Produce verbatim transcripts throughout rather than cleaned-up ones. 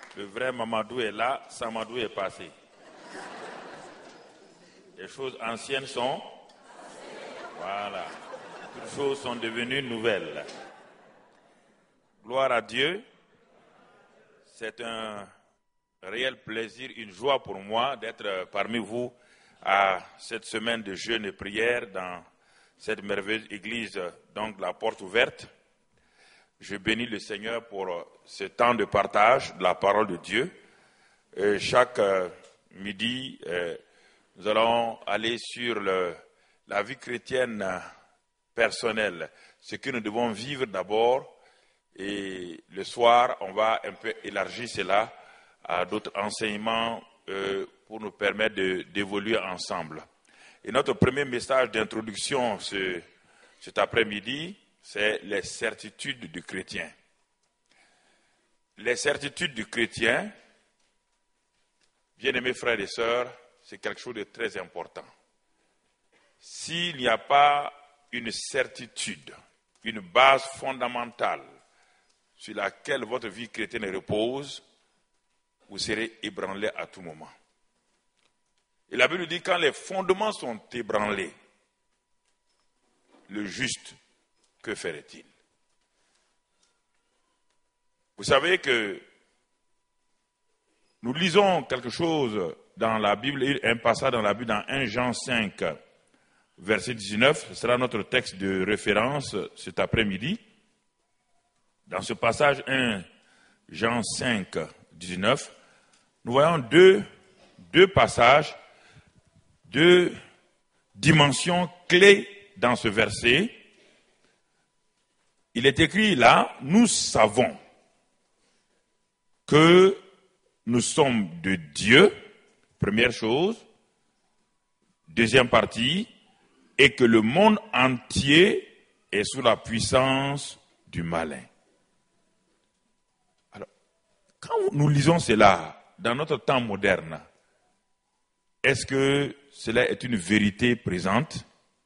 Le vrai Mamadou est là, Samadou est passé. Les choses anciennes sont... Voilà. Toutes choses sont devenues nouvelles. Gloire à Dieu. C'est un réel plaisir, une joie pour moi d'être parmi vous à cette semaine de jeûne et prière dans cette merveilleuse église, donc la porte ouverte. Je bénis le Seigneur pour ce temps de partage de la parole de Dieu. Et chaque euh, midi, euh, nous allons aller sur le, la vie chrétienne personnelle, ce que nous devons vivre d'abord. Et le soir, on va un peu élargir cela à d'autres enseignements euh, pour nous permettre de, d'évoluer ensemble. Et notre premier message d'introduction ce, cet après-midi, c'est les certitudes du chrétien. Les certitudes du chrétien, bien-aimés frères et sœurs, c'est quelque chose de très important. S'il n'y a pas une certitude, une base fondamentale sur laquelle votre vie chrétienne repose, vous serez ébranlé à tout moment. Et la Bible dit, quand les fondements sont ébranlés, le juste, que ferait-il? Vous savez que nous lisons quelque chose dans la Bible, un passage dans la Bible, dans premier Jean cinq, verset dix-neuf, ce sera notre texte de référence cet après-midi. Dans ce passage premier Jean cinq, dix-neuf, nous voyons deux, deux passages, deux dimensions clés dans ce verset. Il est écrit là, nous savons que nous sommes de Dieu, première chose. Deuxième partie, et que le monde entier est sous la puissance du malin. Alors, quand nous lisons cela dans notre temps moderne, est-ce que cela est une vérité présente?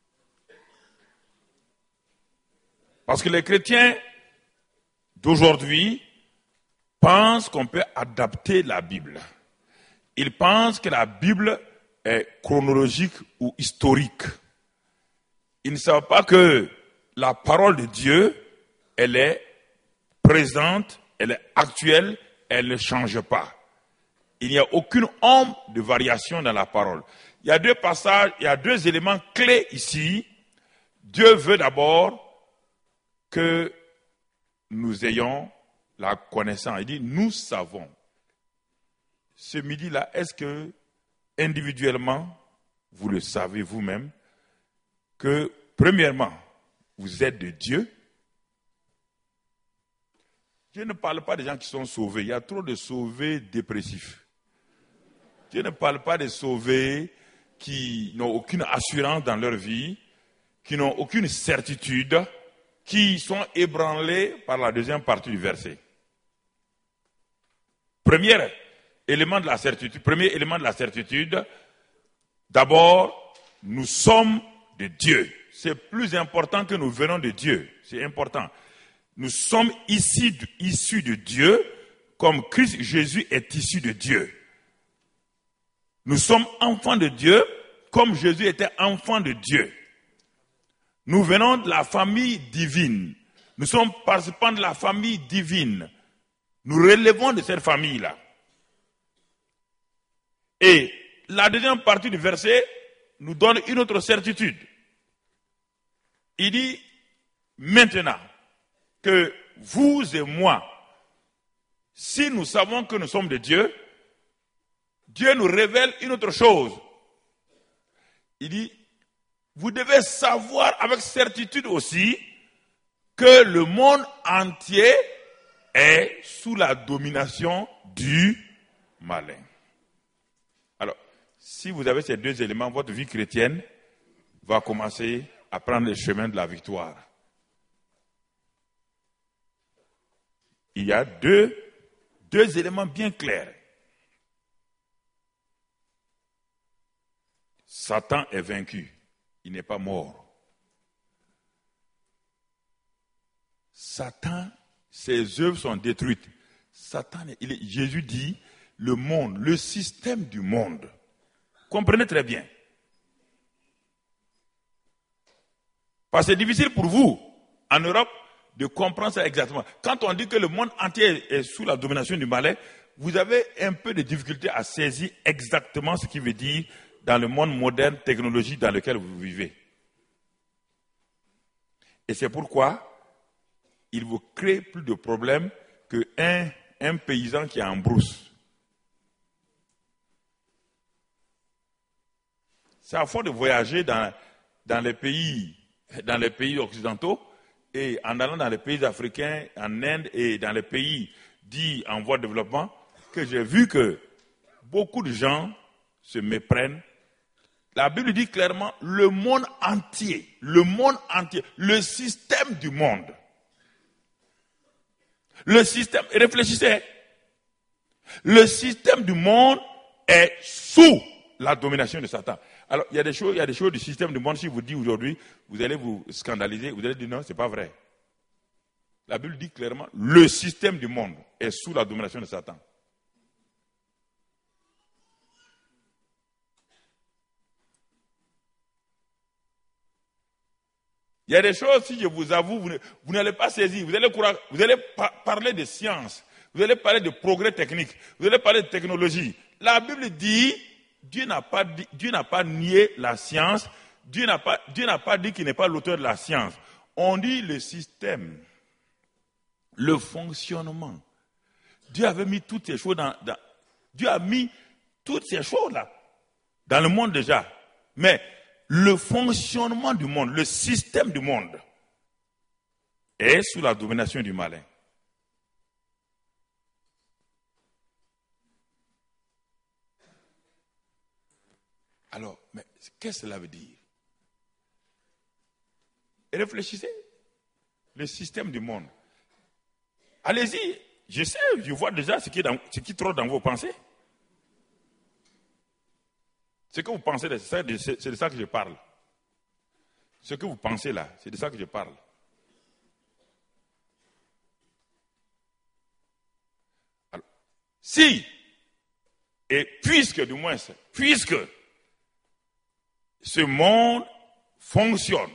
Parce que les chrétiens d'aujourd'hui pensent qu'on peut adapter la Bible. Ils pensent que la Bible est chronologique ou historique. Ils ne savent pas que la parole de Dieu, elle est présente, elle est actuelle, elle ne change pas. Il n'y a aucune ombre de variation dans la parole. Il y a deux passages, il y a deux éléments clés ici. Dieu veut d'abord que nous ayons la connaissance. Il dit, nous savons. Ce midi-là, est-ce que, individuellement, vous le savez vous-même, que, premièrement, vous êtes de Dieu? Dieu ne parle pas des gens qui sont sauvés. Il y a trop de sauvés dépressifs. Dieu ne parle pas des sauvés qui n'ont aucune assurance dans leur vie, qui n'ont aucune certitude, qui sont ébranlés par la deuxième partie du verset. Premier élément de la certitude, premier élément de la certitude, d'abord, nous sommes de Dieu. C'est plus important que nous venons de Dieu. C'est important. Nous sommes ici, issus de Dieu, comme Christ Jésus est issu de Dieu. Nous sommes enfants de Dieu, comme Jésus était enfant de Dieu. Nous venons de la famille divine. Nous sommes participants de la famille divine. Nous relevons de cette famille-là. Et la deuxième partie du verset nous donne une autre certitude. Il dit, maintenant que vous et moi, si nous savons que nous sommes de Dieu, Dieu nous révèle une autre chose. Il dit, vous devez savoir avec certitude aussi que le monde entier est sous la domination du malin. Alors, si vous avez ces deux éléments, votre vie chrétienne va commencer à prendre le chemin de la victoire. Il y a deux, deux éléments bien clairs. Satan est vaincu. Il n'est pas mort. Satan, ses œuvres sont détruites. Satan, il est, Jésus dit, le monde, le système du monde. Comprenez très bien. Parce que c'est difficile pour vous, en Europe, de comprendre ça exactement. Quand on dit que le monde entier est sous la domination du malin, vous avez un peu de difficulté à saisir exactement ce qu'il veut dire dans le monde moderne, technologique dans lequel vous vivez. Et c'est pourquoi il vous crée plus de problèmes qu'un un paysan qui est en brousse. C'est à force de voyager dans, dans, les pays, dans les pays occidentaux et en allant dans les pays africains, en Inde et dans les pays dits en voie de développement, que j'ai vu que beaucoup de gens se méprennent. La Bible dit clairement le monde entier, le monde entier, le système du monde. Le système, réfléchissez, le système du monde est sous la domination de Satan. Alors, il y a des choses, il y a des choses du système du monde, si vous dites aujourd'hui, vous allez vous scandaliser, vous allez dire non, c'est pas vrai. La Bible dit clairement, le système du monde est sous la domination de Satan. Il y a des choses, si je vous avoue, vous, vous n'allez pas saisir. Vous allez, vous allez par, parler de science. Vous allez parler de progrès technique. Vous allez parler de technologie. La Bible dit, Dieu n'a pas, Dieu n'a pas nié la science. Dieu n'a pas, Dieu n'a pas dit qu'il n'est pas l'auteur de la science. On dit le système, le fonctionnement. Dieu avait mis toutes ces choses dans, dans Dieu a mis toutes ces choses-là dans le monde déjà. Mais le fonctionnement du monde, le système du monde est sous la domination du malin. Alors, mais qu'est-ce que cela veut dire? Réfléchissez. Le système du monde. Allez-y. Je sais, je vois déjà ce qui, est dans, ce qui trotte dans vos pensées. Ce que vous pensez, c'est de ça que je parle. Ce que vous pensez là, c'est de ça que je parle. Alors, si, et puisque, du moins, puisque ce monde fonctionne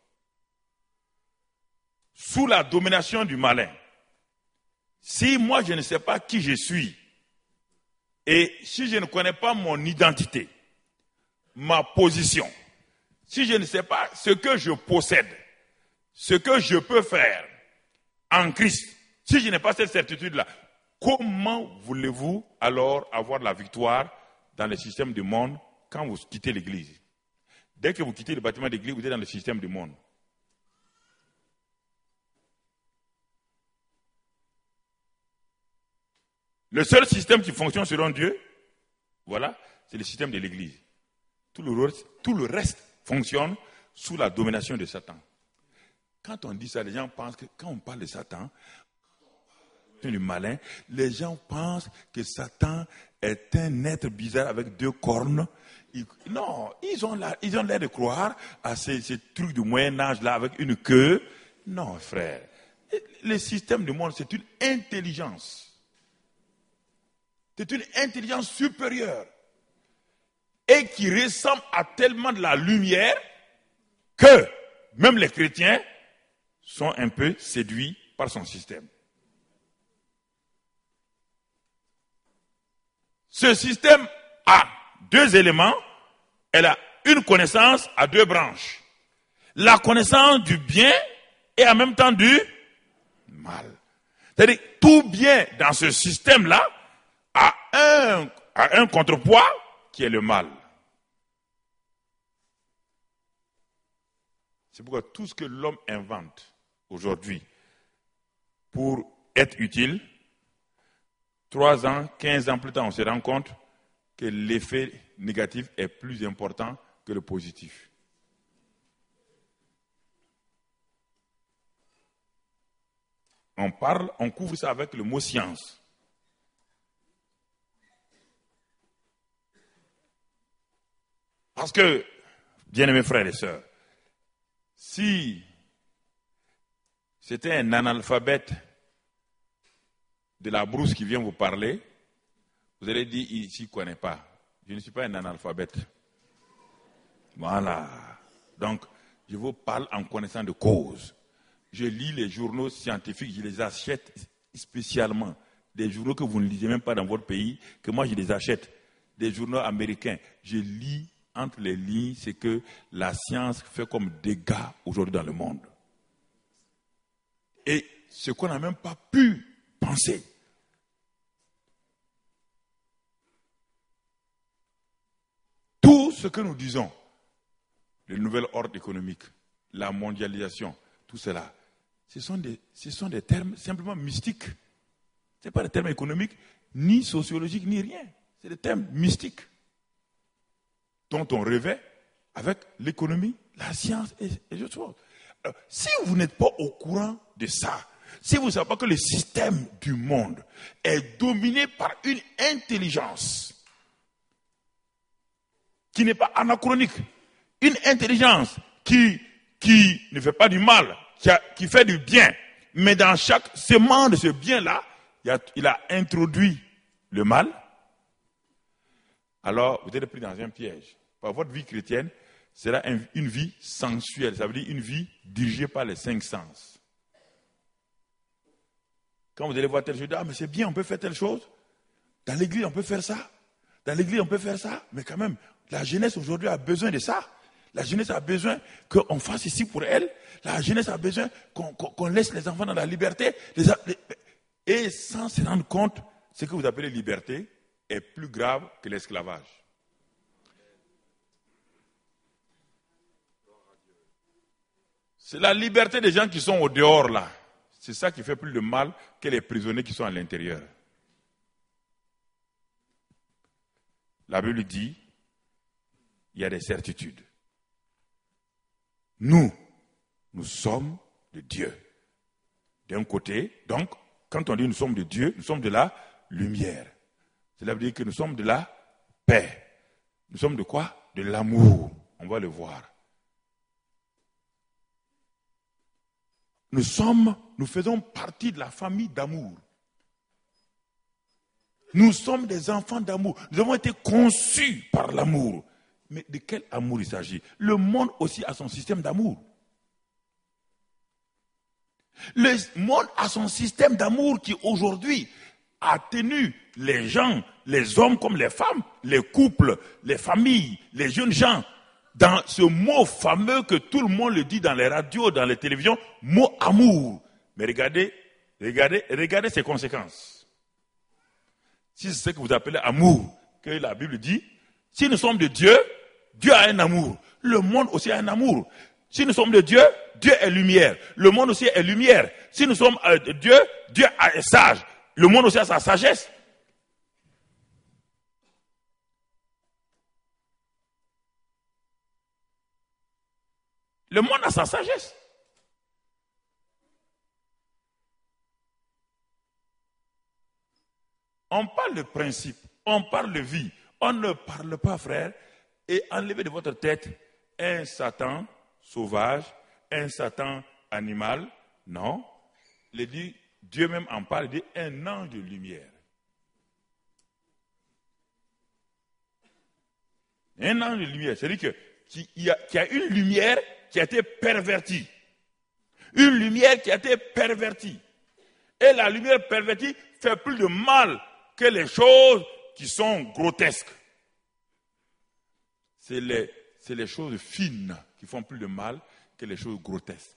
sous la domination du malin, si moi je ne sais pas qui je suis, et si je ne connais pas mon identité, ma position, si je ne sais pas ce que je possède, ce que je peux faire en Christ, si je n'ai pas cette certitude-là, comment voulez-vous alors avoir la victoire dans le système du monde quand vous quittez l'église? Dès que vous quittez le bâtiment d'église, vous êtes dans le système du monde. Le seul système qui fonctionne selon Dieu, voilà, c'est le système de l'église. Tout le, tout le reste fonctionne sous la domination de Satan. Quand on dit ça, les gens pensent que quand on parle de Satan, du malin, les gens pensent que Satan est un être bizarre avec deux cornes. Ils, non, ils ont l'air, ils ont l'air de croire à ces, ces trucs du Moyen-Âge là avec une queue. Non, frère. Le système du monde, c'est une intelligence. C'est une intelligence supérieure. Et qui ressemble à tellement de la lumière que même les chrétiens sont un peu séduits par son système. Ce système a deux éléments. Elle a une connaissance à deux branches. La connaissance du bien et en même temps du mal. C'est-à-dire tout bien dans ce système-là a un, a un contrepoids qui est le mal. C'est pourquoi tout ce que l'homme invente aujourd'hui pour être utile, trois ans, quinze ans plus tard, on se rend compte que l'effet négatif est plus important que le positif. On parle, on couvre ça avec le mot science. Parce que, bien-aimés frères et sœurs, si c'était un analphabète de la brousse qui vient vous parler, vous allez dire, ici, je ne connais pas. Je ne suis pas un analphabète. Voilà. Donc, je vous parle en connaissant de cause. Je lis les journaux scientifiques, je les achète spécialement. Des journaux que vous ne lisez même pas dans votre pays, que moi je les achète. Des journaux américains. Je lis entre les lignes ce que la science fait comme dégâts aujourd'hui dans le monde. Et ce qu'on n'a même pas pu penser. Tout ce que nous disons, le nouvel ordre économique, la mondialisation, tout cela, ce sont des, ce sont des termes simplement mystiques. Ce n'est pas des termes économiques, ni sociologiques, ni rien. C'est des termes mystiques dont on rêvait avec l'économie, la science et, et autres choses. Alors, si vous n'êtes pas au courant de ça, si vous ne savez pas que le système du monde est dominé par une intelligence qui n'est pas anachronique, une intelligence qui, qui ne fait pas du mal, qui, a, qui fait du bien, mais dans chaque semence de ce bien-là, il a, il a introduit le mal, alors vous êtes pris dans un piège. Par votre vie chrétienne, c'est une vie sensuelle, ça veut dire une vie dirigée par les cinq sens. Quand vous allez voir telle chose, ah mais c'est bien, on peut faire telle chose. Dans l'église, on peut faire ça. Dans l'église, on peut faire ça. Mais quand même, la jeunesse aujourd'hui a besoin de ça. La jeunesse a besoin qu'on fasse ici pour elle. La jeunesse a besoin qu'on, qu'on, qu'on laisse les enfants dans la liberté. Les, les, et sans se rendre compte, ce que vous appelez liberté est plus grave que l'esclavage. C'est la liberté des gens qui sont au dehors là. C'est ça qui fait plus de mal que les prisonniers qui sont à l'intérieur. La Bible dit, il y a des certitudes. Nous, nous sommes de Dieu. D'un côté, donc, quand on dit nous sommes de Dieu, nous sommes de la lumière. Cela veut dire que nous sommes de la paix. Nous sommes de quoi? De l'amour. On va le voir. Nous sommes, nous faisons partie de la famille d'amour. Nous sommes des enfants d'amour. Nous avons été conçus par l'amour. Mais de quel amour il s'agit? Le monde aussi a son système d'amour. Le monde a son système d'amour qui aujourd'hui a tenu les gens, les hommes comme les femmes, les couples, les familles, les jeunes gens, dans ce mot fameux que tout le monde le dit dans les radios, dans les télévisions, mot amour. Mais regardez, regardez, regardez ses conséquences. Si c'est ce que vous appelez amour, que la Bible dit, si nous sommes de Dieu, Dieu a un amour. Le monde aussi a un amour. Si nous sommes de Dieu, Dieu est lumière. Le monde aussi est lumière. Si nous sommes de Dieu, Dieu est sage. Le monde aussi a sa sagesse. Le monde a sa sagesse. On parle de principe, on parle de vie. On ne parle pas, frère, et enlevez de votre tête un Satan sauvage, un Satan animal. Non. Il dit, Dieu même en parle, il dit un ange de lumière. Un ange de lumière, c'est-à-dire que, qu'il y a, qu'il y a une lumière qui a été pervertie. Une lumière qui a été pervertie. Et la lumière pervertie fait plus de mal que les choses qui sont grotesques. C'est les, c'est les choses fines qui font plus de mal que les choses grotesques.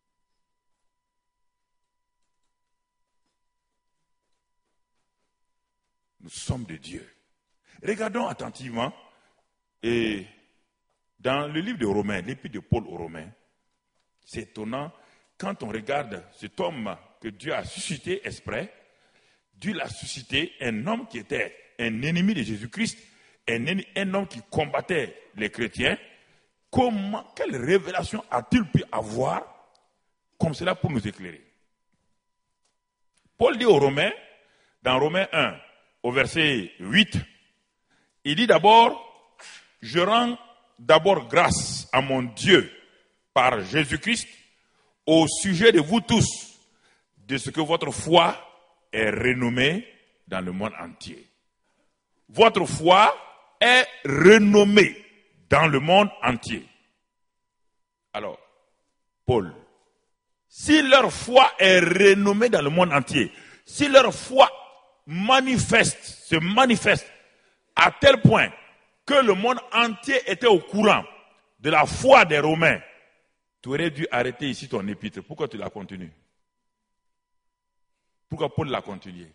Nous sommes de Dieu. Regardons attentivement, et dans le livre de Romains, l'épître de Paul aux Romains, c'est étonnant, quand on regarde cet homme que Dieu a suscité exprès, Dieu l'a suscité, un homme qui était un ennemi de Jésus-Christ, un, un homme qui combattait les chrétiens. Comment, quelle révélation a-t-il pu avoir comme cela pour nous éclairer? Paul dit aux Romains, dans Romains un, au verset huit, il dit d'abord, je rends d'abord grâce à mon Dieu par Jésus-Christ au sujet de vous tous, de ce que votre foi est est renommée dans le monde entier. Votre foi est renommée dans le monde entier. Alors, Paul, si leur foi est renommée dans le monde entier, si leur foi manifeste, se manifeste à tel point que le monde entier était au courant de la foi des Romains, tu aurais dû arrêter ici ton épître. Pourquoi tu la continues? Pourquoi Paul l'a continué?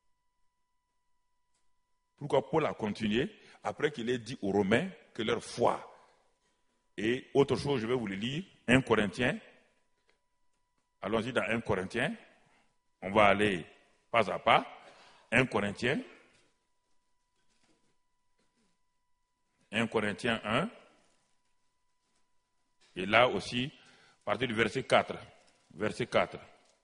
Pourquoi Paul a continué après qu'il ait dit aux Romains que leur foi. Et autre chose, je vais vous le lire, un Corinthiens. Allons-y dans un Corinthiens. On va aller pas à pas. un Corinthiens. un Corinthiens un. Et là aussi, à partir du verset quatre. Verset quatre.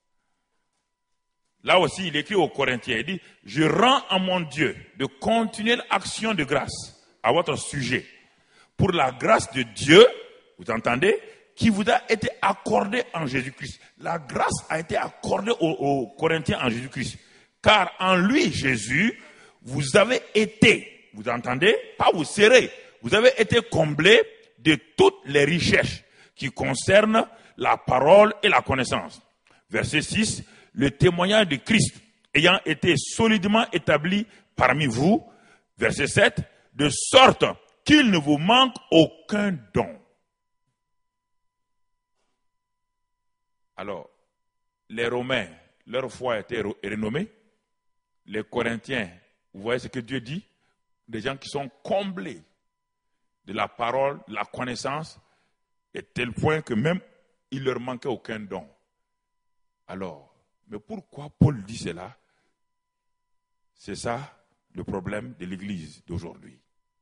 Là aussi, il écrit aux Corinthiens, il dit, je rends à mon Dieu de continuelle action de grâce à votre sujet pour la grâce de Dieu, vous entendez, qui vous a été accordée en Jésus-Christ. La grâce a été accordée aux, aux Corinthiens en Jésus-Christ. Car en lui, Jésus, vous avez été, vous entendez, pas vous serez, vous avez été comblés de toutes les richesses qui concernent la parole et la connaissance. Verset six, le témoignage de Christ ayant été solidement établi parmi vous. Verset sept, de sorte qu'il ne vous manque aucun don. Alors, les Romains, leur foi a été renommée. Les Corinthiens, vous voyez ce que Dieu dit? Des gens qui sont comblés de la parole, de la connaissance, à tel point que même il leur manquait aucun don. Alors, mais pourquoi Paul dit cela? C'est ça le problème de l'église d'aujourd'hui.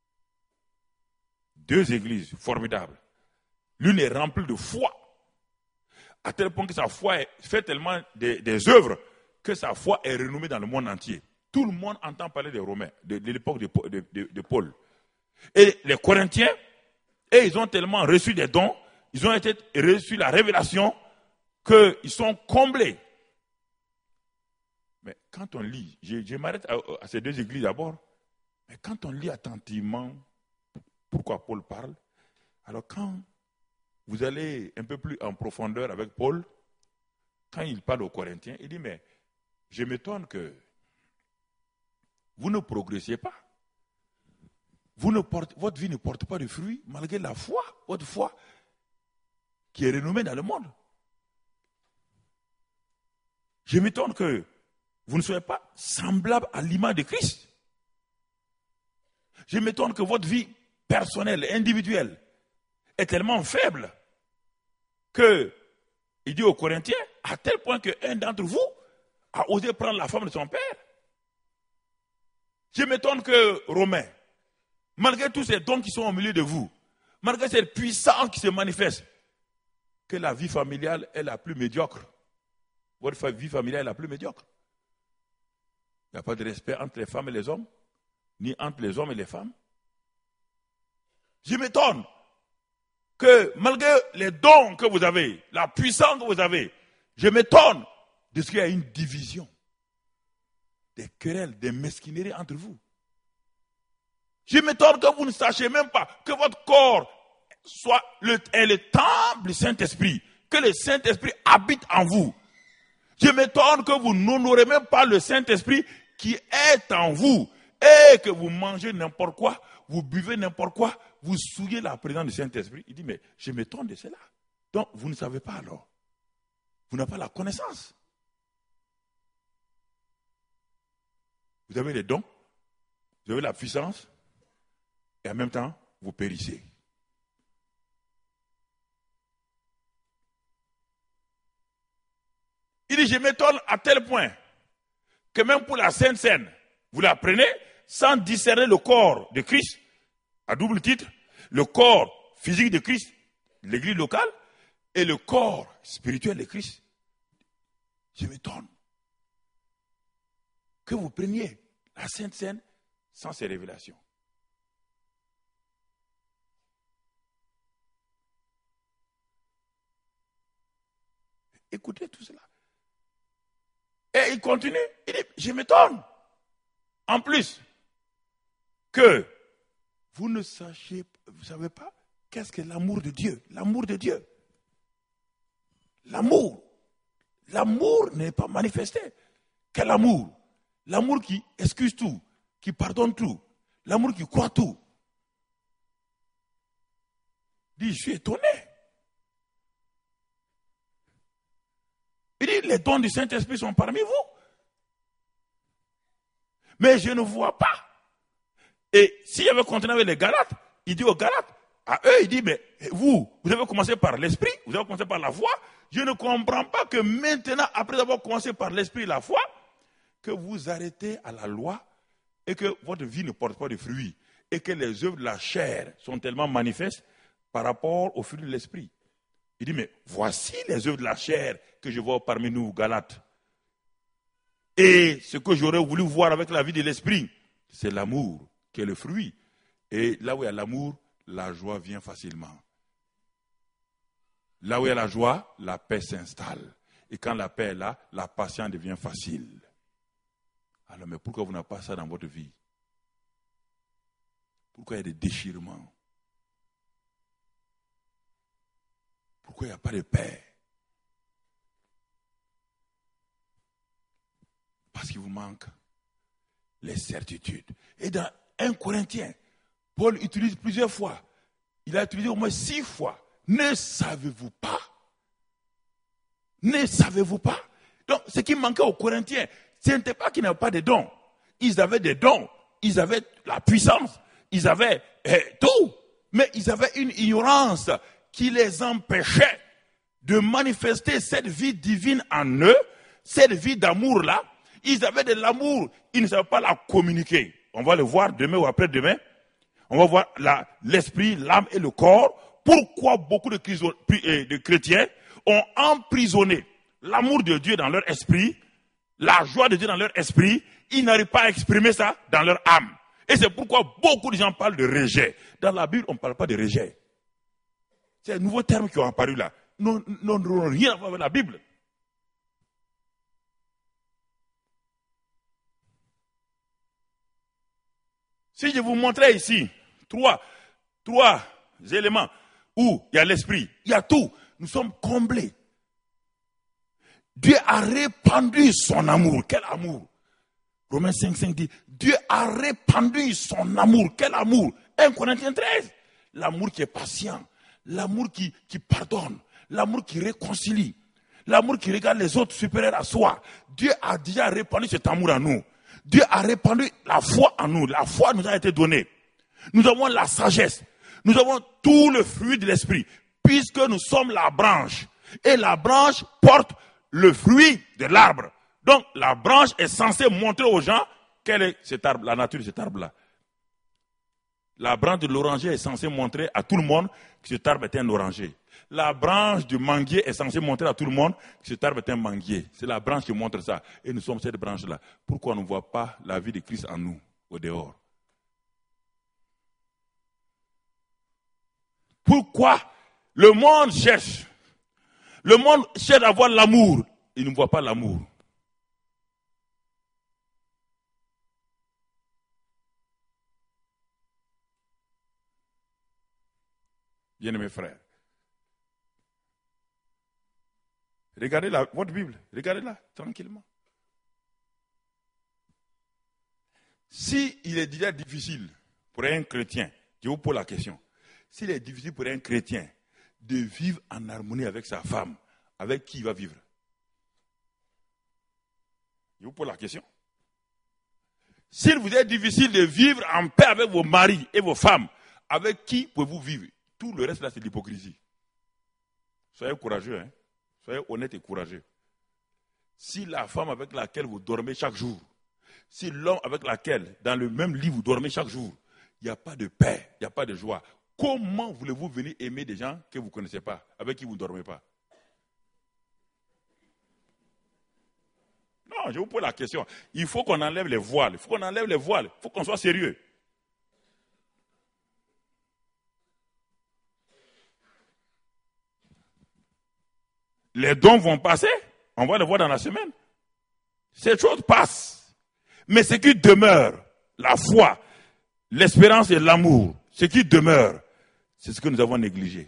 Deux églises formidables. L'une est remplie de foi, à tel point que sa foi est, fait tellement des, des œuvres que sa foi est renommée dans le monde entier. Tout le monde entend parler des Romains, de, de l'époque de, de, de, de Paul. Et les Corinthiens, et ils ont tellement reçu des dons, ils ont été reçu la révélation qu'ils sont comblés. Mais quand on lit, je, je m'arrête à, à ces deux églises d'abord, mais quand on lit attentivement pourquoi Paul parle, alors quand vous allez un peu plus en profondeur avec Paul, quand il parle aux Corinthiens, il dit, mais je m'étonne que vous ne progressiez pas. Vous ne portez, votre vie ne porte pas de fruits, malgré la foi, votre foi, qui est renommée dans le monde. Je m'étonne que vous ne soyez pas semblable à l'image de Christ. Je m'étonne que votre vie personnelle, individuelle, est tellement faible que, il dit aux Corinthiens, à tel point qu'un d'entre vous a osé prendre la femme de son père. Je m'étonne que Romains, malgré tous ces dons qui sont au milieu de vous, malgré cette puissance qui se manifeste, que la vie familiale est la plus médiocre. Votre vie familiale est la plus médiocre. Il n'y a pas de respect entre les femmes et les hommes, ni entre les hommes et les femmes. Je m'étonne que malgré les dons que vous avez, la puissance que vous avez, je m'étonne de ce qu'il y a une division, des querelles, des mesquineries entre vous. Je m'étonne que vous ne sachiez même pas que votre corps soit le, est le temple du Saint-Esprit, que le Saint-Esprit habite en vous. Je m'étonne que vous n'honorez même pas le Saint-Esprit qui est en vous et que vous mangez n'importe quoi, vous buvez n'importe quoi, vous souillez la présence du Saint-Esprit. Il dit, mais je m'étonne de cela. Donc, vous ne savez pas alors. Vous n'avez pas la connaissance. Vous avez les dons, vous avez la puissance, et en même temps, vous périssez. Il dit, je m'étonne à tel point que même pour la Sainte Seine, vous la prenez sans discerner le corps de Christ, à double titre, le corps physique de Christ, l'église locale, et le corps spirituel de Christ. Je m'étonne que vous preniez la Sainte Seine sans ces révélations. Écoutez tout cela. Et il continue, il dit, je m'étonne. En plus, que vous ne sachiez, vous ne savez pas, qu'est-ce que l'amour de Dieu? L'amour de Dieu. L'amour. L'amour n'est pas manifesté. Quel amour? L'amour qui excuse tout, qui pardonne tout, l'amour qui croit tout. Il dit, je suis étonné. Il dit, les dons du Saint-Esprit sont parmi vous. Mais je ne vois pas. Et s'il avait continué avec les Galates, il dit aux Galates, à eux, il dit, mais vous, vous avez commencé par l'esprit, vous avez commencé par la foi. Je ne comprends pas que maintenant, après avoir commencé par l'esprit et la foi, que vous arrêtez à la loi et que votre vie ne porte pas de fruits et que les œuvres de la chair sont tellement manifestes par rapport aux fruits de l'esprit. Il dit, mais voici les œuvres de la chair que je vois parmi nous, Galates. Et ce que j'aurais voulu voir avec la vie de l'esprit, c'est l'amour qui est le fruit. Et là où il y a l'amour, la joie vient facilement. Là où il y a la joie, la paix s'installe. Et quand la paix est là, la patience devient facile. Alors, mais pourquoi vous n'avez pas ça dans votre vie? Pourquoi il y a des déchirements? Pourquoi il n'y a pas de paix? Parce qu'il vous manque les certitudes. Et dans un Corinthien, Paul utilise plusieurs fois. Il a utilisé au moins six fois. Ne savez-vous pas? Ne savez-vous pas? Donc, ce qui manquait aux Corinthiens, ce n'était pas qu'ils n'avaient pas de dons. Ils avaient des dons. Ils avaient la puissance. Ils avaient eh, tout. Mais ils avaient une ignorance qui les empêchait de manifester cette vie divine en eux, cette vie d'amour-là. Ils avaient de l'amour. Ils ne savaient pas la communiquer. On va le voir demain ou après-demain. On va voir la, l'esprit, l'âme et le corps. Pourquoi beaucoup de, de chrétiens ont emprisonné l'amour de Dieu dans leur esprit, la joie de Dieu dans leur esprit, ils n'arrivent pas à exprimer ça dans leur âme. Et c'est pourquoi beaucoup de gens parlent de rejet. Dans la Bible, on ne parle pas de rejet. C'est un nouveau terme qui ont apparu là. N'ont rien à voir avec la Bible. Si je vous montrais ici trois, trois éléments où il y a l'esprit, il y a tout, nous sommes comblés. Dieu a répandu son amour. Quel amour? Romains cinq, cinq dit, Dieu a répandu son amour. Quel amour? un Corinthiens treize. L'amour qui est patient, l'amour qui, qui pardonne, l'amour qui réconcilie, l'amour qui regarde les autres supérieurs à soi. Dieu a déjà répandu cet amour en nous. Dieu a répandu la foi en nous. La foi nous a été donnée. Nous avons la sagesse. Nous avons tout le fruit de l'esprit. Puisque nous sommes la branche. Et la branche porte le fruit de l'arbre. Donc la branche est censée montrer aux gens quel est cet arbre, la nature de cet arbre-là. La branche de l'oranger est censée montrer à tout le monde que cet arbre est un oranger. La branche du manguier est censée montrer à tout le monde que cet arbre est un manguier. C'est la branche qui montre ça. Et nous sommes cette branche-là. Pourquoi on ne voit pas la vie de Christ en nous, au dehors? Pourquoi le monde cherche? Le monde cherche à voir l'amour. Il ne voit pas l'amour. Bien-aimés frères, regardez la, votre Bible, regardez-la tranquillement. Si il est déjà difficile pour un chrétien, je vous pose la question, s'il est difficile pour un chrétien de vivre en harmonie avec sa femme, avec qui il va vivre? Je vous pose la question. S'il vous est difficile de vivre en paix avec vos maris et vos femmes, avec qui pouvez-vous vivre? Tout le reste là, c'est de l'hypocrisie. Soyez courageux, hein? Soyez honnête et courageux. Si la femme avec laquelle vous dormez chaque jour, si l'homme avec laquelle, dans le même lit, vous dormez chaque jour, il n'y a pas de paix, il n'y a pas de joie, comment voulez-vous venir aimer des gens que vous ne connaissez pas, avec qui vous ne dormez pas? Non, je vous pose la question. Il faut qu'on enlève les voiles. Il faut qu'on enlève les voiles. Il faut qu'on soit sérieux. Les dons vont passer. On va le voir dans la semaine. Ces choses passent. Mais ce qui demeure, la foi, l'espérance et l'amour, ce qui demeure, c'est ce que nous avons négligé.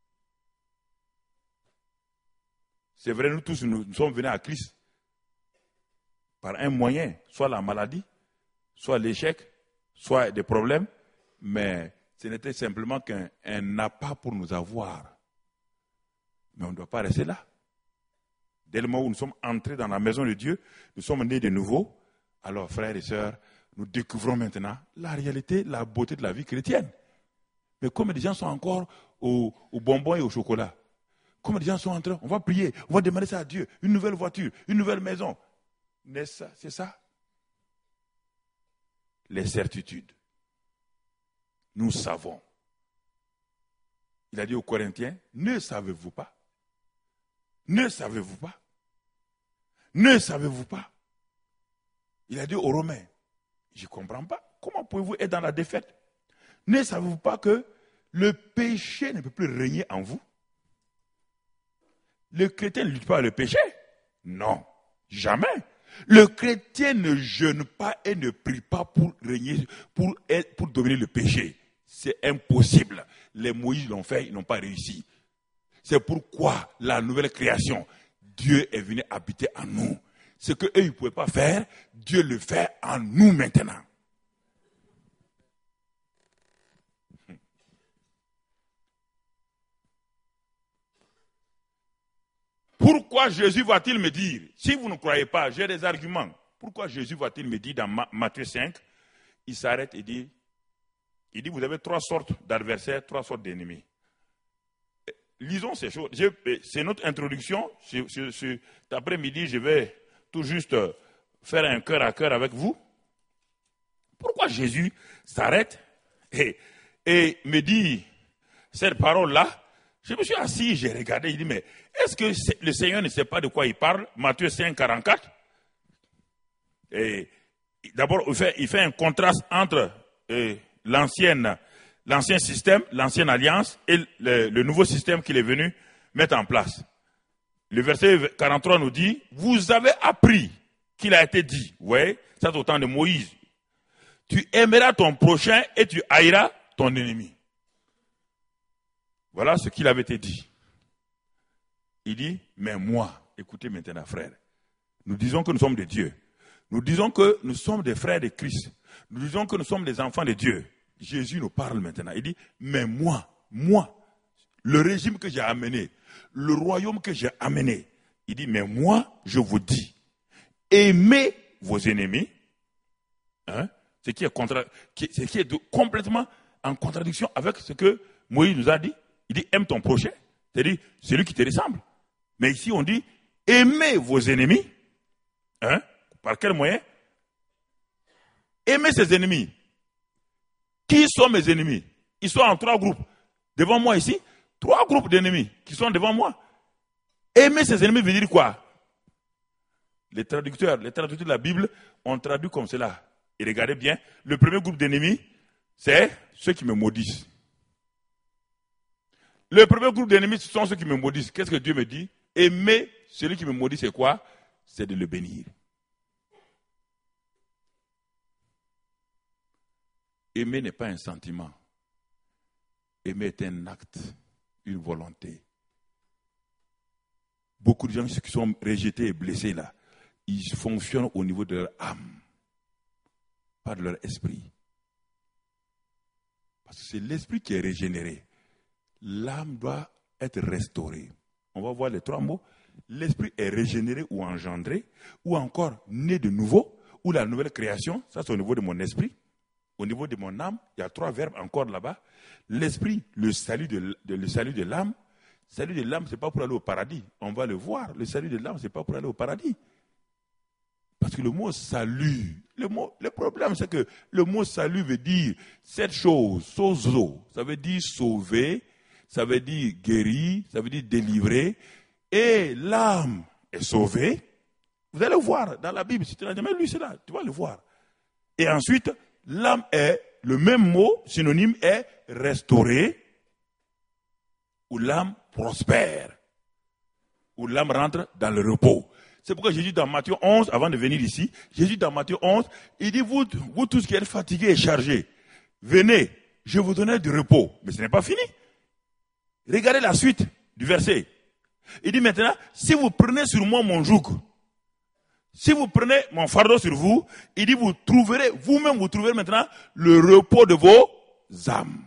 C'est vrai, nous tous, nous, nous sommes venus à Christ par un moyen, soit la maladie, soit l'échec, soit des problèmes, mais ce n'était simplement qu'un un appât pour nous avoir. Mais on ne doit pas rester là. Dès le moment où nous sommes entrés dans la maison de Dieu, nous sommes nés de nouveau, alors frères et sœurs, nous découvrons maintenant la réalité, la beauté de la vie chrétienne. Mais comme les gens sont encore aux, aux bonbons et au chocolat, comme les gens sont en train, on va prier, on va demander ça à Dieu, une nouvelle voiture, une nouvelle maison. N'est-ce ça, c'est ça? Les certitudes. Nous savons. Il a dit aux Corinthiens, ne savez-vous pas? Ne savez-vous pas? Ne savez-vous pas? Il a dit aux Romains, je ne comprends pas. Comment pouvez-vous être dans la défaite? Ne savez-vous pas que le péché ne peut plus régner en vous? Le chrétien ne lutte pas le péché? Non, jamais. Le chrétien ne jeûne pas et ne prie pas pour régner, pour, être, pour dominer le péché. C'est impossible. Les Moïse l'ont fait, ils n'ont pas réussi. C'est pourquoi la nouvelle création, Dieu est venu habiter en nous. Ce qu'eux, ils ne pouvaient pas faire, Dieu le fait en nous maintenant. Pourquoi Jésus va-t-il me dire, si vous ne croyez pas, j'ai des arguments, pourquoi Jésus va-t-il me dire dans Matthieu cinq, il s'arrête et dit, il dit, vous avez trois sortes d'adversaires, trois sortes d'ennemis. Lisons ces choses. Je, c'est notre introduction. Ce, ce, cet après-midi, je vais tout juste faire un cœur à cœur avec vous. Pourquoi Jésus s'arrête et, et me dit cette parole-là? Je me suis assis, j'ai regardé, il dit, mais est-ce que le Seigneur ne sait pas de quoi il parle? Matthieu cinq, quarante-quatre. Et d'abord, il fait, il fait un contraste entre euh, l'ancienne, l'ancien système, l'ancienne alliance et le, le nouveau système qu'il est venu mettre en place. Le verset quarante-trois nous dit, vous avez appris qu'il a été dit, ouais, ça c'est au temps de Moïse, tu aimeras ton prochain et tu haïras ton ennemi. Voilà ce qu'il avait été dit. Il dit, mais moi, écoutez maintenant frères, nous disons que nous sommes des dieux. Nous disons que nous sommes des frères de Christ. Nous disons que nous sommes des enfants de Dieu. Jésus nous parle maintenant. Il dit, mais moi, moi, le régime que j'ai amené, le royaume que j'ai amené, il dit, mais moi, je vous dis, aimez vos ennemis, hein, ce qui est, contra... ce qui est de... complètement en contradiction avec ce que Moïse nous a dit. Il dit, aime ton prochain, c'est-à-dire celui qui te ressemble. Mais ici, on dit, aimez vos ennemis. Hein? Par quel moyen? Aimez ses ennemis. Qui sont mes ennemis? Ils sont en trois groupes. Devant moi ici, trois groupes d'ennemis qui sont devant moi. Aimer ses ennemis veut dire quoi? Les traducteurs, les traducteurs de la Bible ont traduit comme cela. Et regardez bien, le premier groupe d'ennemis, c'est ceux qui me maudissent. Le premier groupe d'ennemis, ce sont ceux qui me maudissent. Qu'est-ce que Dieu me dit? Aimer celui qui me maudit, c'est quoi? C'est de le bénir. Aimer n'est pas un sentiment. Aimer est un acte, une volonté. Beaucoup de gens qui sont rejetés et blessés là, ils fonctionnent au niveau de leur âme, pas de leur esprit. Parce que c'est l'esprit qui est régénéré. L'âme doit être restaurée. On va voir les trois mots. L'esprit est régénéré ou engendré, ou encore né de nouveau, ou la nouvelle création. Ça, c'est au niveau de mon esprit. Au niveau de mon âme, il y a trois verbes encore là-bas. L'esprit, le salut de, de, le salut de l'âme. Le salut de l'âme, ce n'est pas pour aller au paradis. On va le voir. Le salut de l'âme, ce n'est pas pour aller au paradis. Parce que le mot salut, le, mot, le problème, c'est que le mot salut veut dire cette chose, sozo. Ça veut dire sauver, ça veut dire guérir, ça veut dire délivrer. Et l'âme est sauvée. Vous allez le voir dans la Bible. Si tu n'as jamais lu cela, tu vas le voir. Et ensuite, l'âme est, le même mot, synonyme, est restaurée, ou l'âme prospère, ou l'âme rentre dans le repos. C'est pourquoi Jésus dans Matthieu onze, avant de venir ici, Jésus dans Matthieu onze, il dit, vous, vous tous qui êtes fatigués et chargés, venez, je vous donnerai du repos. Mais ce n'est pas fini. Regardez la suite du verset. Il dit maintenant, si vous prenez sur moi mon joug, si vous prenez mon fardeau sur vous, il dit, vous trouverez, vous-même vous trouverez maintenant le repos de vos âmes.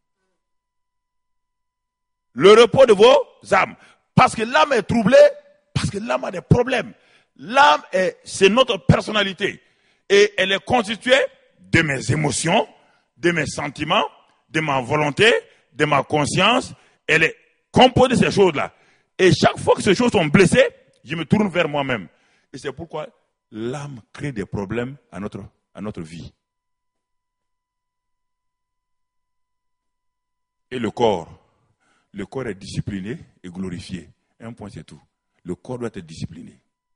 Le repos de vos âmes. Parce que l'âme est troublée, parce que l'âme a des problèmes. L'âme, est, c'est notre personnalité. Et elle est constituée de mes émotions, de mes sentiments, de ma volonté, de ma conscience. Elle est composée de ces choses-là. Et chaque fois que ces choses sont blessées, je me tourne vers moi-même. Et c'est pourquoi l'âme crée des problèmes à notre, à notre vie. Et le corps. Le corps est discipliné et glorifié. Un point, c'est tout. Le corps doit être discipliné.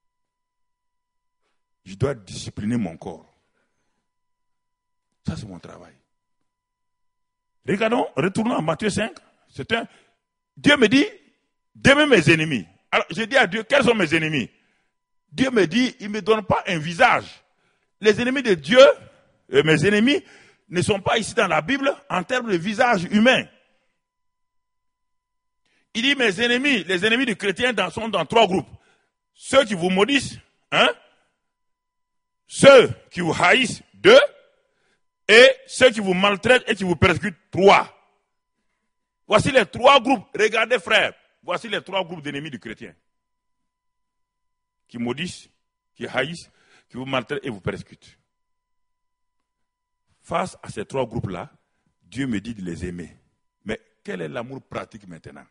Je dois discipliner mon corps. Ça, c'est mon travail. Regardons, retournons à Matthieu cinq. C'est un... Dieu me dit, d'aimer mes ennemis. Alors, je dis à Dieu, quels sont mes ennemis? Dieu me dit, il ne me donne pas un visage. Les ennemis de Dieu, et mes ennemis, ne sont pas ici dans la Bible en termes de visage humain. Il dit, mes ennemis, les ennemis du chrétien dans, sont dans trois groupes. Ceux qui vous maudissent, hein? Ceux qui vous haïssent, deux. Et ceux qui vous maltraitent et qui vous persécutent, trois. Voici les trois groupes. Regardez, frères. Voici les trois groupes d'ennemis du chrétien. Qui maudissent, qui haïssent, qui vous maltraitent et vous persécutent. Face à ces trois groupes-là, Dieu me dit de les aimer. Mais quel est l'amour pratique maintenant?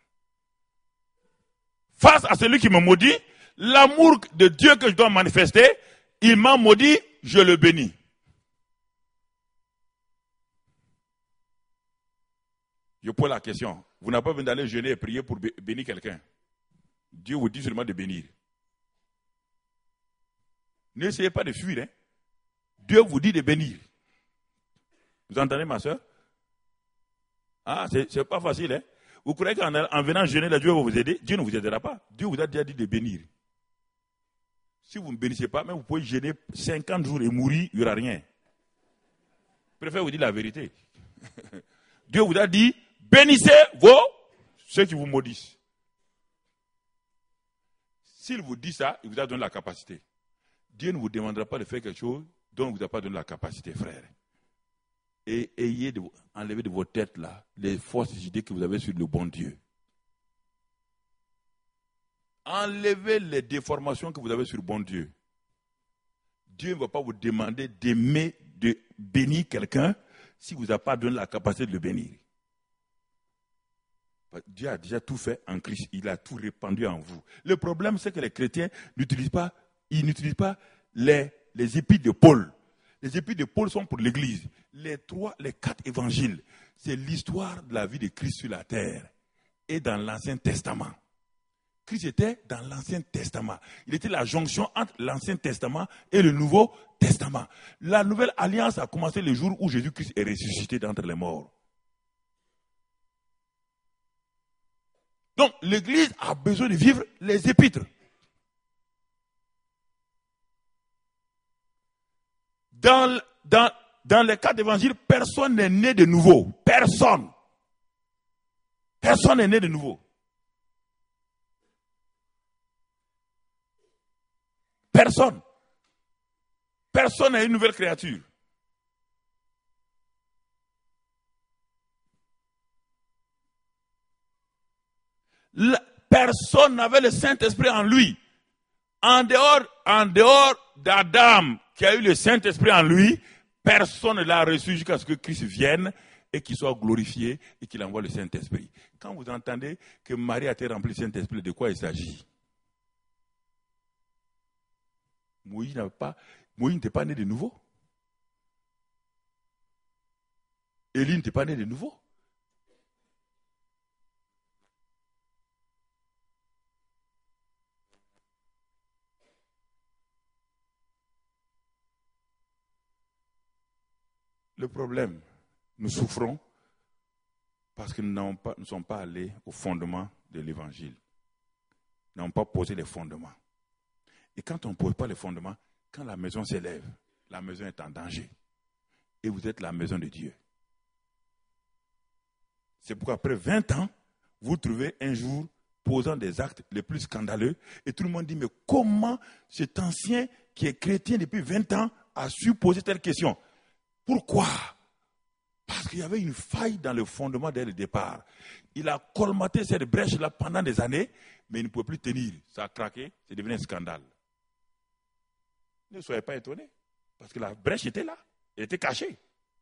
Face à celui qui me maudit, l'amour de Dieu que je dois manifester, il m'a maudit, je le bénis. Je pose la question. Vous n'avez pas besoin d'aller jeûner et prier pour bénir quelqu'un. Dieu vous dit seulement de bénir. N'essayez pas de fuir. Hein. Dieu vous dit de bénir. Vous entendez, ma soeur? Ah, c'est, c'est pas facile. Hein? Vous croyez qu'en en venant jeûner, là, Dieu va vous aider? Dieu ne vous aidera pas. Dieu vous a déjà dit de bénir. Si vous ne bénissez pas, même vous pouvez jeûner cinquante jours et mourir, il n'y aura rien. Je préfère vous dire la vérité. Dieu vous a dit, bénissez vos, ceux qui vous maudissent. S'il vous dit ça, il vous a donné la capacité. Dieu ne vous demandera pas de faire quelque chose dont il ne vous a pas donné la capacité, frère. Et ayez de, enlevez de vos têtes là les fausses idées que vous avez sur le bon Dieu. Enlevez les déformations que vous avez sur le bon Dieu. Dieu ne va pas vous demander d'aimer, de bénir quelqu'un si vous n'avez pas donné la capacité de le bénir. Dieu a déjà tout fait en Christ. Il a tout répandu en vous. Le problème, c'est que les chrétiens n'utilisent pas, ils n'utilisent pas les, les épîtres de Paul. Les épîtres de Paul sont pour l'Église. Les trois, les quatre évangiles, c'est l'histoire de la vie de Christ sur la terre et dans l'Ancien Testament. Christ était dans l'Ancien Testament. Il était la jonction entre l'Ancien Testament et le Nouveau Testament. La nouvelle alliance a commencé le jour où Jésus-Christ est ressuscité d'entre les morts. Donc, l'Église a besoin de vivre les épîtres. Dans, dans, dans les quatre évangiles, personne n'est né de nouveau. Personne. Personne n'est né de nouveau. Personne. Personne n'est une nouvelle créature. La, personne n'avait le Saint-Esprit en lui. En dehors, en dehors d'Adam qui a eu le Saint-Esprit en lui, personne ne l'a reçu jusqu'à ce que Christ vienne et qu'il soit glorifié et qu'il envoie le Saint-Esprit. Quand vous entendez que Marie a été remplie du Saint-Esprit, de quoi il s'agit? Moïse n'avait pas, Moïse n'était pas né de nouveau. Élie n'était pas né de nouveau. Le problème, nous souffrons parce que nous n'avons pas, nous ne sommes pas allés au fondement de l'évangile. Nous n'avons pas posé les fondements. Et quand on ne pose pas les fondements, quand la maison s'élève, la maison est en danger. Et vous êtes la maison de Dieu. C'est pourquoi après vingt ans, vous trouvez un jour posant des actes les plus scandaleux. Et tout le monde dit, mais comment cet ancien qui est chrétien depuis vingt ans a su poser telle question? Pourquoi? Parce qu'il y avait une faille dans le fondement dès le départ. Il a colmaté cette brèche-là pendant des années, mais il ne pouvait plus tenir. Ça a craqué, c'est devenu un scandale. Ne soyez pas étonnés, parce que la brèche était là, elle était cachée.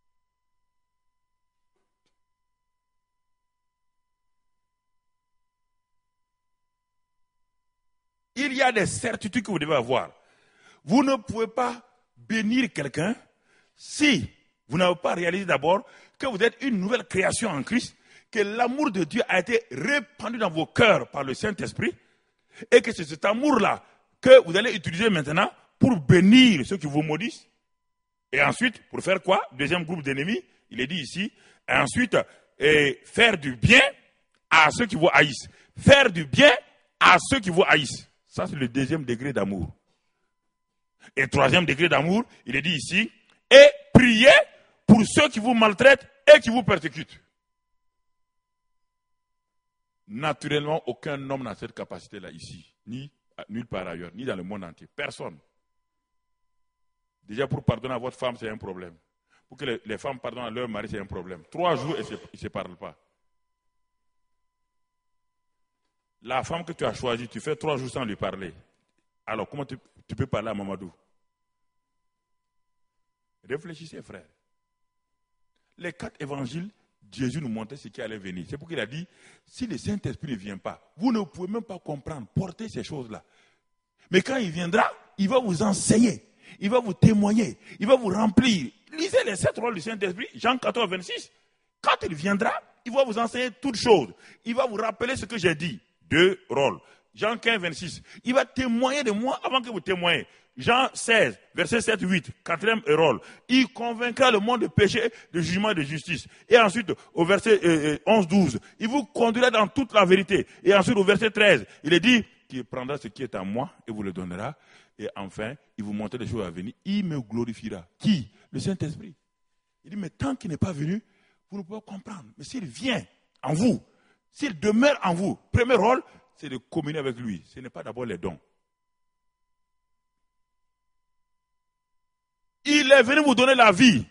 Il y a des certitudes que vous devez avoir. Vous ne pouvez pas bénir quelqu'un si vous n'avez pas réalisé d'abord que vous êtes une nouvelle création en Christ, que l'amour de Dieu a été répandu dans vos cœurs par le Saint-Esprit, et que c'est cet amour-là que vous allez utiliser maintenant pour bénir ceux qui vous maudissent. Et ensuite, pour faire quoi? Deuxième groupe d'ennemis, il est dit ici, et ensuite, et faire du bien à ceux qui vous haïssent. Faire du bien à ceux qui vous haïssent. Ça, c'est le deuxième degré d'amour. Et troisième degré d'amour, il est dit ici, et priez pour ceux qui vous maltraitent et qui vous persécutent. Naturellement, aucun homme n'a cette capacité-là ici, ni nulle part ailleurs, ni dans le monde entier. Personne. Déjà, pour pardonner à votre femme, c'est un problème. Pour que les, les femmes pardonnent à leur mari, c'est un problème. Trois jours, ils ne se parlent pas. La femme que tu as choisie, tu fais trois jours sans lui parler. Alors, comment tu, tu peux parler à Mamadou? Réfléchissez, frère. Les quatre évangiles, Jésus nous montrait ce qui allait venir. C'est pourquoi il a dit, si le Saint-Esprit ne vient pas, vous ne pouvez même pas comprendre, porter ces choses-là. Mais quand il viendra, il va vous enseigner, il va vous témoigner, il va vous remplir. Lisez les sept rôles du Saint-Esprit, Jean quatorze, vingt-six. Quand il viendra, il va vous enseigner toutes choses. Il va vous rappeler ce que j'ai dit. Deux rôles. Jean quinze, vingt-six. Il va témoigner de moi avant que vous témoignez. Jean seize, verset sept, huit. Quatrième rôle. Il convaincra le monde de péché, de jugement et de justice. Et ensuite, au verset euh, onze, douze, il vous conduira dans toute la vérité. Et ensuite, au verset treize, il est dit qu'il prendra ce qui est à moi et vous le donnera. Et enfin, il vous montrera les choses à venir. Il me glorifiera. Qui? Le Saint-Esprit. Il dit, mais tant qu'il n'est pas venu, vous ne pouvez pas comprendre. Mais s'il vient en vous, s'il demeure en vous, premier rôle, c'est de communier avec lui. Ce n'est pas d'abord les dons. Il est venu vous donner la vie.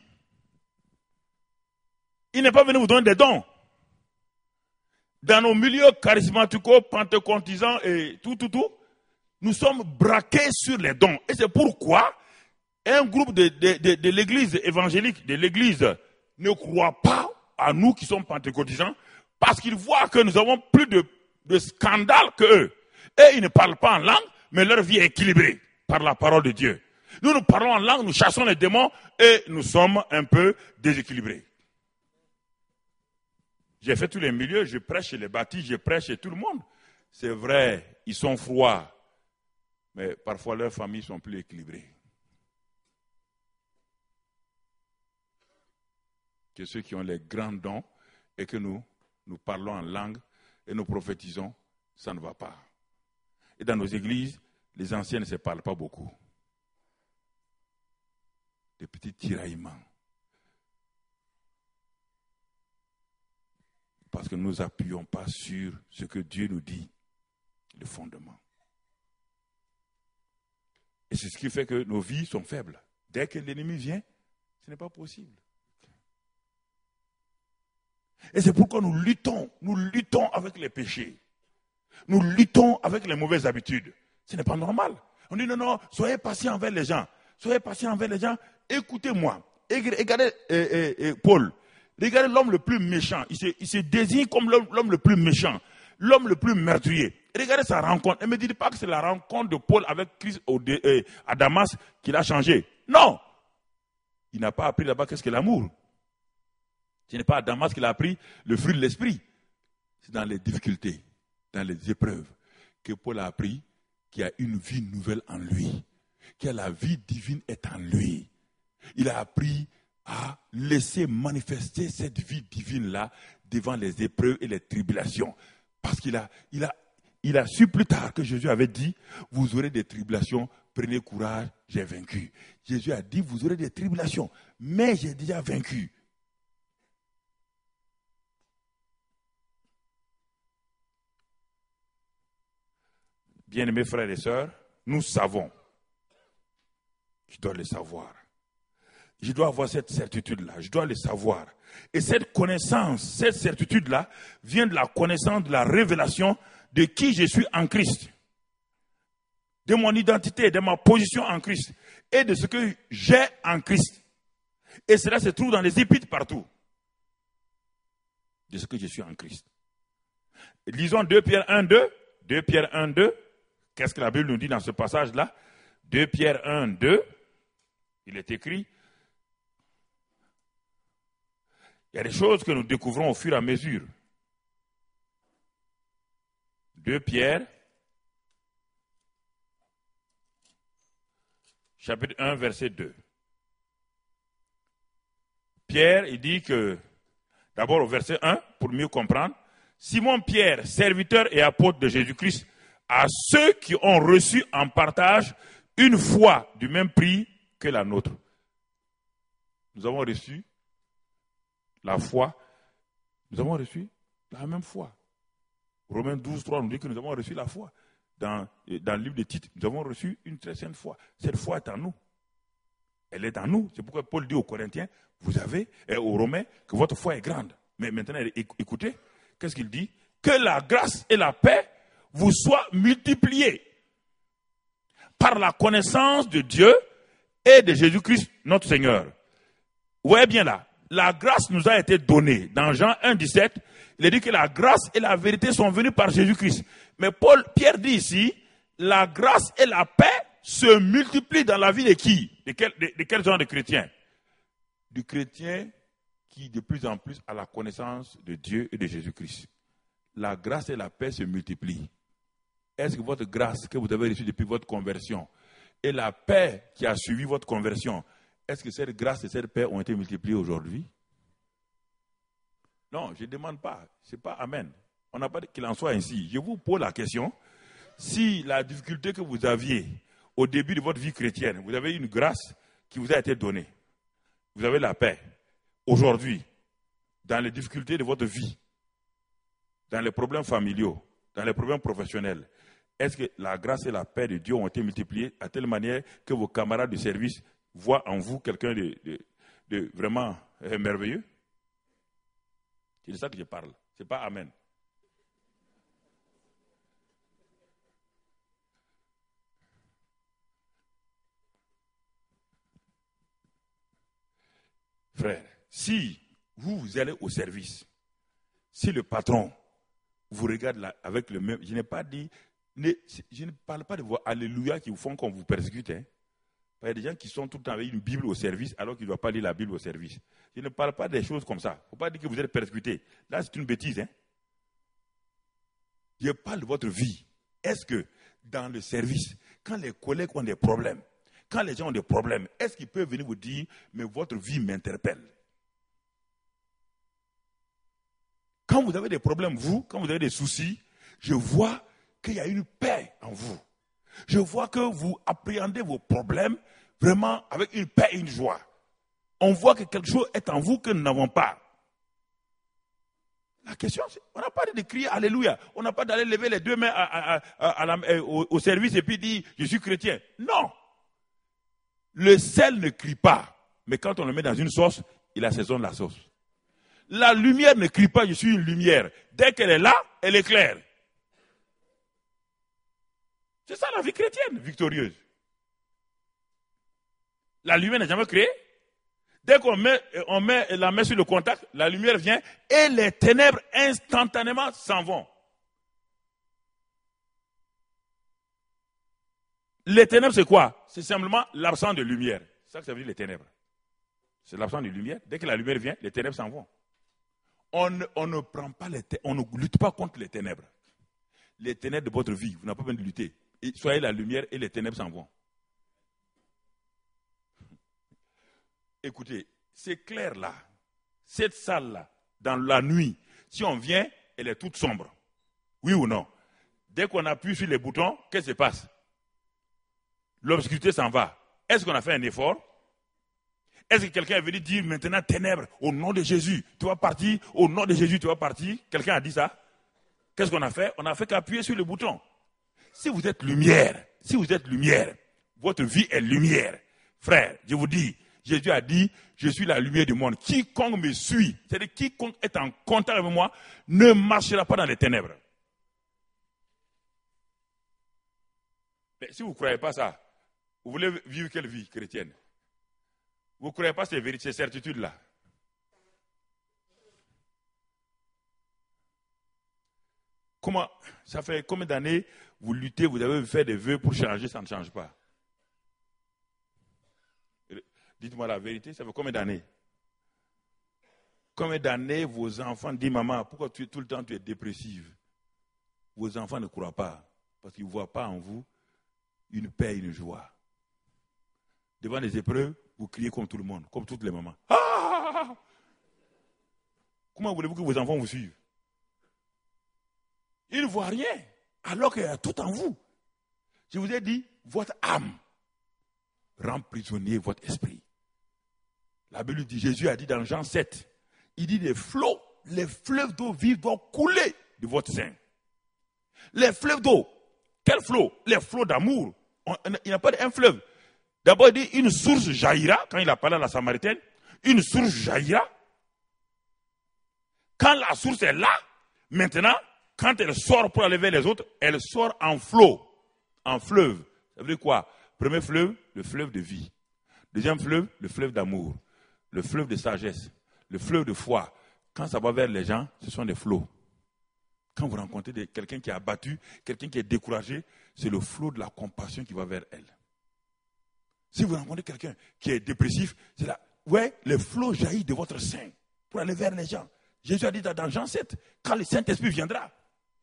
Il n'est pas venu vous donner des dons. Dans nos milieux charismatiques, pentecôtisants et tout, tout, tout, nous sommes braqués sur les dons. Et c'est pourquoi un groupe de, de, de, de l'église évangélique, de l'église, ne croit pas à nous qui sommes pentecôtisants, parce qu'ils voient que nous avons plus de, de scandales qu'eux. Et ils ne parlent pas en langue, mais leur vie est équilibrée par la parole de Dieu. Nous, nous parlons en langue, nous chassons les démons et nous sommes un peu déséquilibrés. J'ai fait tous les milieux, je prêche chez les bâtis, je prêche chez tout le monde. C'est vrai, ils sont froids, mais parfois leurs familles sont plus équilibrées que ceux qui ont les grands dons et que nous, nous parlons en langue et nous prophétisons, ça ne va pas. Et dans nos églises, les anciens ne se parlent pas beaucoup. Des petits tiraillements. Parce que nous n'appuyons pas sur ce que Dieu nous dit, le fondement. Et c'est ce qui fait que nos vies sont faibles. Dès que l'ennemi vient, ce n'est pas possible. Et c'est pourquoi nous luttons, nous luttons avec les péchés. Nous luttons avec les mauvaises habitudes. Ce n'est pas normal. On dit non, non, soyez patient envers les gens. Soyez patient envers les gens. Écoutez-moi. Regardez euh, euh, euh, Paul. Regardez l'homme le plus méchant. Il se, il se désigne comme l'homme, l'homme le plus méchant. L'homme le plus meurtrier. Regardez sa rencontre. Et ne me dites pas que c'est la rencontre de Paul avec Christ au, euh, à Damas qui l'a changé. Non. Il n'a pas appris là-bas qu'est-ce que l'amour. Ce n'est pas à Damas qu'il a appris le fruit de l'esprit. C'est dans les difficultés, dans les épreuves, que Paul a appris qu'il y a une vie nouvelle en lui. Que la vie divine est en lui. Il a appris à laisser manifester cette vie divine-là devant les épreuves et les tribulations. Parce qu'il a, il a, il a su plus tard que Jésus avait dit, vous aurez des tribulations, prenez courage, j'ai vaincu. Jésus a dit, vous aurez des tribulations, mais j'ai déjà vaincu. Bien-aimés frères et sœurs, nous savons. Je dois le savoir. Je dois avoir cette certitude-là. Je dois le savoir. Et cette connaissance, cette certitude-là, vient de la connaissance, de la révélation de qui je suis en Christ. De mon identité, de ma position en Christ. Et de ce que j'ai en Christ. Et cela se trouve dans les épîtres partout. De ce que je suis en Christ. Lisons deux Pierre un, deux. deux Pierre un, deux. Qu'est-ce que la Bible nous dit dans ce passage-là? deux Pierre un, deux. Il est écrit. Il y a des choses que nous découvrons au fur et à mesure. deux Pierre, chapitre un, verset deux. Pierre, il dit que, d'abord au verset un, pour mieux comprendre, Simon Pierre, serviteur et apôtre de Jésus-Christ, à ceux qui ont reçu en partage une foi du même prix que la nôtre. Nous avons reçu la foi, nous avons reçu la même foi. Romains douze, trois nous dit que nous avons reçu la foi. Dans, dans le livre de Tite, nous avons reçu une très sainte foi. Cette foi est en nous. Elle est en nous. C'est pourquoi Paul dit aux Corinthiens, vous avez, et aux Romains, que votre foi est grande. Mais maintenant, écoutez, qu'est-ce qu'il dit? Que la grâce et la paix vous soient multipliées par la connaissance de Dieu et de Jésus-Christ, notre Seigneur. Vous voyez bien là, la grâce nous a été donnée. Dans Jean un, dix-sept, il est dit que la grâce et la vérité sont venues par Jésus-Christ. Mais Paul, Pierre dit ici, la grâce et la paix se multiplient dans la vie de qui? De quel, de, de quel genre de chrétien? Du chrétien qui de plus en plus a la connaissance de Dieu et de Jésus-Christ. La grâce et la paix se multiplient. Est-ce que votre grâce que vous avez reçue depuis votre conversion et la paix qui a suivi votre conversion, est-ce que cette grâce et cette paix ont été multipliées aujourd'hui? Non, je ne demande pas. Ce n'est pas amen. On n'a pas dit qu'il en soit ainsi. Je vous pose la question. Si la difficulté que vous aviez au début de votre vie chrétienne, vous avez une grâce qui vous a été donnée, vous avez la paix, aujourd'hui, dans les difficultés de votre vie, dans les problèmes familiaux, dans les problèmes professionnels, est-ce que la grâce et la paix de Dieu ont été multipliées à telle manière que vos camarades de service voient en vous quelqu'un de, de, de vraiment euh, merveilleux? C'est de ça que je parle. Ce n'est pas amen. Frère, si vous, vous allez au service, si le patron vous regarde là, avec le même... Je n'ai pas dit... Ne, je ne parle pas de vos alléluia qui vous font qu'on vous persécute. Hein. Il y a des gens qui sont tout le temps avec une Bible au service alors qu'ils ne doivent pas lire la Bible au service. Je ne parle pas des choses comme ça. Il ne faut pas dire que vous êtes persécuté. Là, c'est une bêtise. Hein. Je parle de votre vie. Est-ce que dans le service, quand les collègues ont des problèmes, quand les gens ont des problèmes, est-ce qu'ils peuvent venir vous dire, mais votre vie m'interpelle? Quand vous avez des problèmes, vous, quand vous avez des soucis, je vois qu'il y a une paix en vous. Je vois que vous appréhendez vos problèmes vraiment avec une paix et une joie. On voit que quelque chose est en vous que nous n'avons pas. La question, c'est, on n'a pas de crier Alléluia. On n'a pas d'aller lever les deux mains à, à, à, à la, au, au service et puis dire, je suis chrétien. Non. Le sel ne crie pas. Mais quand on le met dans une sauce, il assaisonne la sauce. La lumière ne crie pas, je suis une lumière. Dès qu'elle est là, elle éclaire. C'est ça la vie chrétienne victorieuse. La lumière n'est jamais créée. Dès qu'on met, on met la main sur le contact, la lumière vient et les ténèbres instantanément s'en vont. Les ténèbres, c'est quoi? C'est simplement l'absence de lumière. C'est ça que ça veut dire les ténèbres. C'est l'absence de lumière. Dès que la lumière vient, les ténèbres s'en vont. On ne, on ne prend pas les ténèbres, on ne lutte pas contre les ténèbres. Les ténèbres de votre vie, vous n'avez pas besoin de lutter. Et soyez la lumière et les ténèbres s'en vont. Écoutez, c'est clair là. Cette salle là, dans la nuit, si on vient, elle est toute sombre. Oui ou non? Dès qu'on appuie sur les boutons, qu'est-ce qui se passe? L'obscurité s'en va. Est-ce qu'on a fait un effort? Est-ce que quelqu'un est venu dire maintenant ténèbres, au nom de Jésus, tu vas partir, au nom de Jésus, tu vas partir? Quelqu'un a dit ça? Qu'est-ce qu'on a fait? On a fait qu'appuyer sur le bouton. Si vous êtes lumière, si vous êtes lumière, votre vie est lumière. Frère, je vous dis, Jésus a dit, je suis la lumière du monde. Quiconque me suit, c'est-à-dire quiconque est en contact avec moi, ne marchera pas dans les ténèbres. Mais si vous ne croyez pas ça, vous voulez vivre quelle vie chrétienne? Vous ne croyez pas ces vérités, ces certitudes-là? Comment, ça fait combien d'années vous luttez, vous avez fait des vœux pour changer, ça ne change pas? Dites-moi la vérité, ça fait combien d'années? Combien d'années vos enfants disent, maman, pourquoi tu, tout le temps tu es dépressive? Vos enfants ne croient pas, parce qu'ils ne voient pas en vous une paix, une joie. Devant les épreuves, vous criez comme tout le monde, comme toutes les mamans. Ah! Comment voulez-vous que vos enfants vous suivent? Ils ne voient rien, alors qu'il y a tout en vous. Je vous ai dit, votre âme rend prisonnier votre esprit. La Bible dit, Jésus a dit dans Jean sept, il dit les flots, les fleuves d'eau vive doivent couler de votre sein. Les fleuves d'eau, quels flots? Les flots d'amour. On, il n'y a pas d'un fleuve. D'abord, il dit une source jaillira, quand il a parlé à la Samaritaine, une source jaillira. Quand la source est là, maintenant, quand elle sort pour aller vers les autres, elle sort en flot, en fleuve. Ça veut dire quoi? Premier fleuve, le fleuve de vie. Deuxième fleuve, le fleuve d'amour. Le fleuve de sagesse. Le fleuve de foi. Quand ça va vers les gens, ce sont des flots. Quand vous rencontrez des, quelqu'un qui est abattu, quelqu'un qui est découragé, c'est le flot de la compassion qui va vers elle. Si vous rencontrez quelqu'un qui est dépressif, c'est là. Ouais, le flot jaillit de votre sein pour aller vers les gens. Jésus a dit dans Jean sept, quand le Saint-Esprit viendra,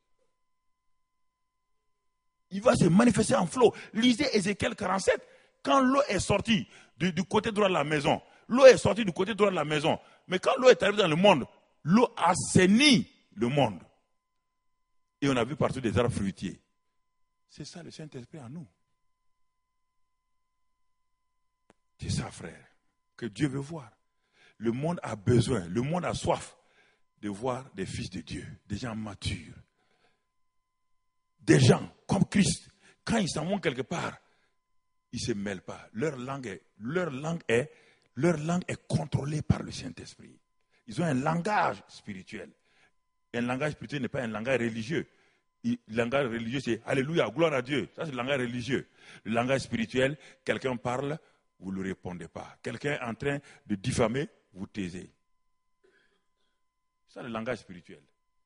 il va se manifester en flot. Lisez Ézéchiel quarante-sept. Quand l'eau est sortie du, du côté droit de la maison, l'eau est sortie du côté droit de la maison. Mais quand l'eau est arrivée dans le monde, l'eau assainit le monde. Et on a vu partout des arbres fruitiers. C'est ça le Saint-Esprit en nous. C'est ça, frère, que Dieu veut voir. Le monde a besoin, le monde a soif de voir des fils de Dieu, des gens matures. Des gens comme Christ, quand ils s'en vont quelque part, ils ne se mêlent pas. Leur langue est, leur langue est, leur langue est contrôlée par le Saint-Esprit. Ils ont un langage spirituel. Un langage spirituel n'est pas un langage religieux. Le langage religieux, c'est Alléluia, gloire à Dieu. Ça, c'est le langage religieux. Le langage spirituel, quelqu'un parle, vous ne le répondez pas. Quelqu'un est en train de diffamer, vous taisez. C'est ça le langage spirituel.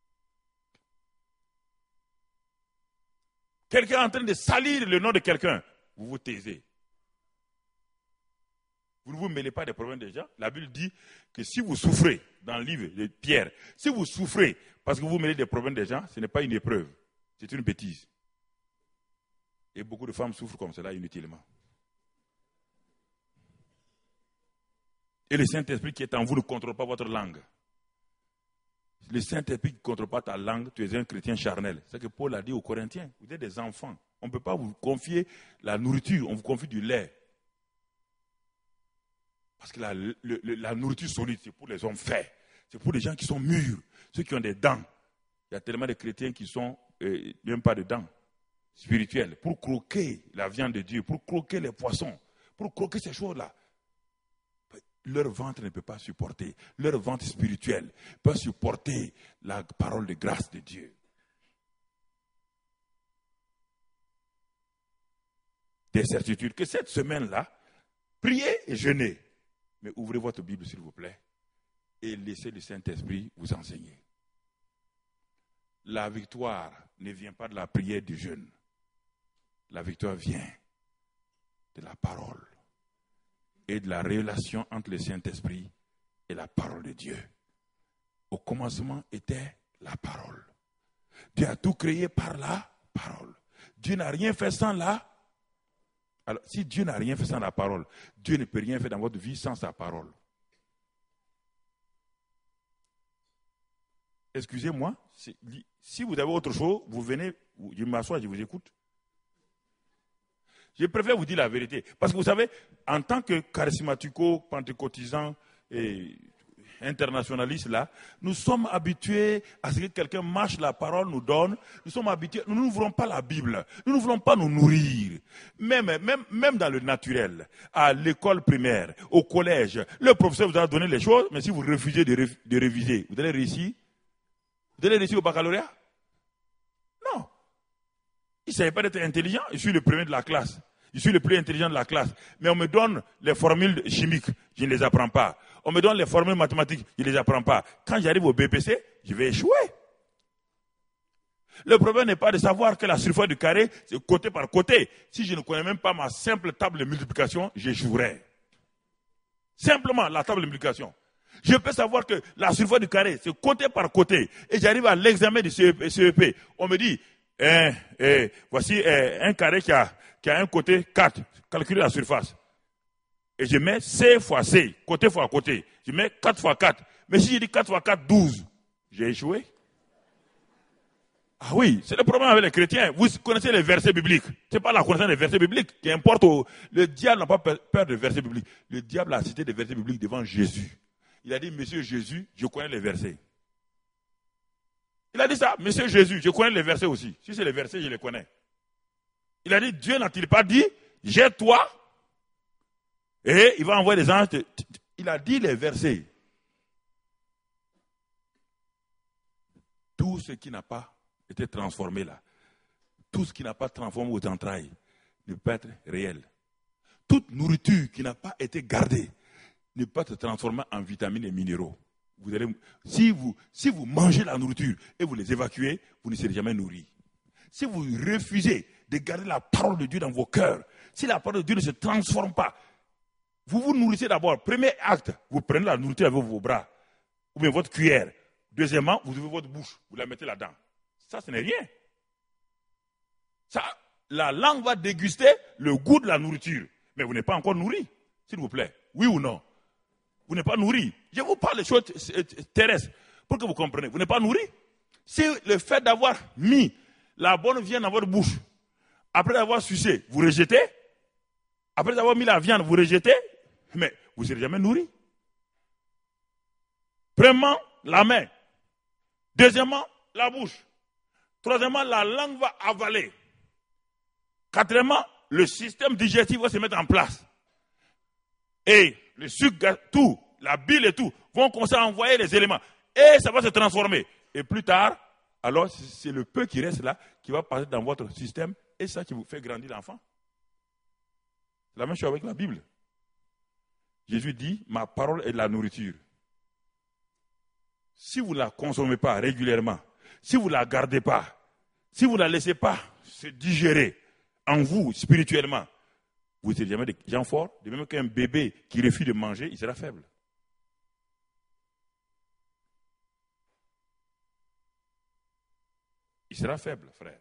Quelqu'un est en train de salir le nom de quelqu'un, vous vous taisez. Vous ne vous mêlez pas des problèmes des gens. La Bible dit que si vous souffrez, dans le livre de Pierre, si vous souffrez parce que vous vous mêlez des problèmes des gens, ce n'est pas une épreuve, c'est une bêtise. Et beaucoup de femmes souffrent comme cela inutilement. Et le Saint-Esprit qui est en vous ne contrôle pas votre langue. Le Saint-Esprit qui ne contrôle pas ta langue, tu es un chrétien charnel. C'est ce que Paul a dit aux Corinthiens. Vous êtes des enfants. On ne peut pas vous confier la nourriture, on vous confie du lait. Parce que la, le, le, la nourriture solide, c'est pour les hommes faits. C'est pour les gens qui sont mûrs, ceux qui ont des dents. Il y a tellement de chrétiens qui sont euh, même pas de dents spirituelles. Pour croquer la viande de Dieu, pour croquer les poissons, pour croquer ces choses-là. Leur ventre ne peut pas supporter. Leur ventre spirituel peut supporter la parole de grâce de Dieu. Des certitudes que cette semaine-là, priez et jeûnez. Mais ouvrez votre Bible, s'il vous plaît, et laissez le Saint-Esprit vous enseigner. La victoire ne vient pas de la prière du jeûne. La victoire vient de la parole et de la relation entre le Saint-Esprit et la parole de Dieu. Au commencement était la parole. Dieu a tout créé par la parole. Dieu n'a rien fait sans la. Alors, si Dieu n'a rien fait sans la parole, Dieu ne peut rien faire dans votre vie sans sa parole. excusez-moi, si vous avez autre chose, vous venez, je m'assois, je vous écoute. Je préfère vous dire la vérité. Parce que vous savez, en tant que charismatico, pentecôtisant et internationaliste, là, nous sommes habitués à ce que quelqu'un marche, la parole nous donne. Nous sommes habitués, nous n'ouvrons pas la Bible. Nous ne voulons pas nous nourrir. Même, même, même dans le naturel, à l'école primaire, au collège, le professeur vous a donné les choses, mais si vous refusez de, ré, de réviser, vous allez réussir? Vous allez réussir au baccalauréat? Non. Il ne savait pas d'être intelligent. Je suis le premier de la classe. Je suis le plus intelligent de la classe. Mais on me donne les formules chimiques, je ne les apprends pas. On me donne les formules mathématiques, je ne les apprends pas. Quand j'arrive au B P C, je vais échouer. Le problème n'est pas de savoir que la surface du carré, c'est côté par côté. Si je ne connais même pas ma simple table de multiplication, j'échouerai. Simplement, la table de multiplication. Je peux savoir que la surface du carré, c'est côté par côté. Et j'arrive à l'examen du C E P. On me dit, eh, eh, voici eh, un carré qui a, qui a un côté quatre. Calculez la surface. Et je mets C fois C, côté fois côté. Je mets quatre fois quatre. Mais si je dis quatre fois quatre, douze, j'ai échoué. Ah oui, c'est le problème avec les chrétiens. Vous connaissez les versets bibliques. Ce n'est pas la connaissance des versets bibliques qui importe. Au... Le diable n'a pas peur des versets bibliques. Le diable a cité des versets bibliques devant Jésus. Il a dit, Monsieur Jésus, je connais les versets. Il a dit ça, Monsieur Jésus, je connais les versets aussi. Si c'est les versets, je les connais. Il a dit, Dieu n'a-t-il pas dit, jette-toi, et il va envoyer des anges. Il a dit les versets. Tout ce qui n'a pas été transformé là, tout ce qui n'a pas transformé aux entrailles, ne peut être réel. Toute nourriture qui n'a pas été gardée, ne peut pas se transformer en vitamines et minéraux. Vous allez, si, vous, si vous mangez la nourriture et vous les évacuez, vous ne serez jamais nourri. Si vous refusez de garder la parole de Dieu dans vos cœurs, si la parole de Dieu ne se transforme pas, vous vous nourrissez d'abord. Premier acte, vous prenez la nourriture avec vos bras, ou bien votre cuillère. Deuxièmement, vous ouvrez votre bouche, vous la mettez là-dedans. Ça, ce n'est rien. Ça, la langue va déguster le goût de la nourriture, mais vous n'êtes pas encore nourri, s'il vous plaît. Oui ou non? Vous n'êtes pas nourri. Je vous parle des choses terrestres pour que vous compreniez. Vous n'êtes pas nourri. C'est le fait d'avoir mis la bonne viande dans votre bouche, après avoir sucé, vous rejetez. Après avoir mis la viande, vous rejetez. Mais vous ne serez jamais nourri. Premièrement, la main. Deuxièmement, la bouche. Troisièmement, la langue va avaler. Quatrièmement, le système digestif va se mettre en place. Et le sucre, tout, la bile et tout, vont commencer à envoyer les éléments. Et ça va se transformer. Et plus tard, alors c'est le peu qui reste là, qui va passer dans votre système, et ça qui vous fait grandir l'enfant. C'est la même chose avec la Bible. Jésus dit, ma parole est de la nourriture. Si vous ne la consommez pas régulièrement, si vous ne la gardez pas, si vous ne la laissez pas se digérer en vous spirituellement, vous ne serez jamais des gens forts. De même qu'un bébé qui refuse de manger, il sera faible. Il sera faible, frère.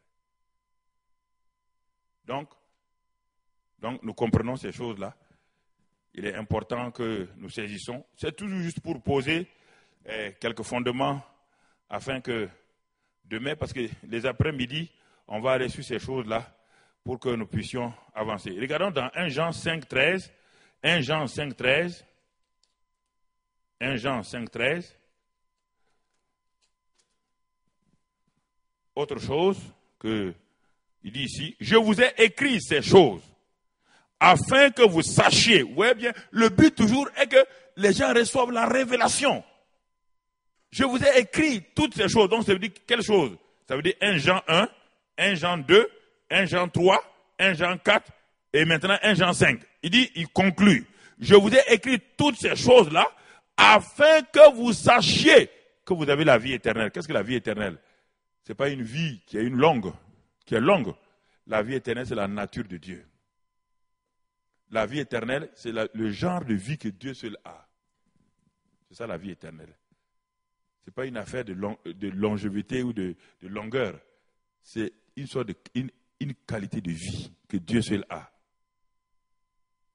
Donc, donc nous comprenons ces choses-là. Il est important que nous saisissons. C'est toujours juste pour poser eh, quelques fondements afin que demain, parce que les après-midi, on va aller sur ces choses-là pour que nous puissions avancer. Regardons dans un Jean cinq, treize. un Jean cinq, treize. un Jean cinq, treize. Autre chose que il dit ici, je vous ai écrit ces choses afin que vous sachiez. Vous voyez bien, le but toujours est que les gens reçoivent la révélation. Je vous ai écrit toutes ces choses. Donc ça veut dire quelle chose? Ça veut dire un Jean un, un Jean deux, un Jean trois, un Jean quatre et maintenant un Jean cinq. Il dit, il conclut. Je vous ai écrit toutes ces choses-là afin que vous sachiez que vous avez la vie éternelle. Qu'est-ce que la vie éternelle? Ce n'est pas une vie qui est une longue, qui est longue. La vie éternelle, c'est la nature de Dieu. La vie éternelle, c'est la, le genre de vie que Dieu seul a. C'est ça la vie éternelle. Ce n'est pas une affaire de, long, de longévité ou de, de longueur. C'est une sorte de une, une qualité de vie que Dieu seul a.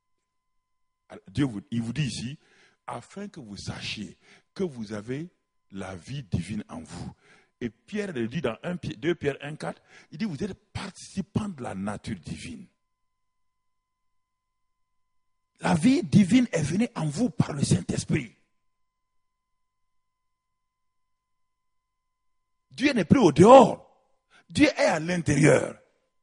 Dieu vous, il vous dit ici, afin que vous sachiez que vous avez la vie divine en vous. Et Pierre le dit dans deux Pierre un quatre, il dit vous êtes participants de la nature divine. La vie divine est venue en vous par le Saint-Esprit. Dieu n'est plus au dehors. Dieu est à l'intérieur.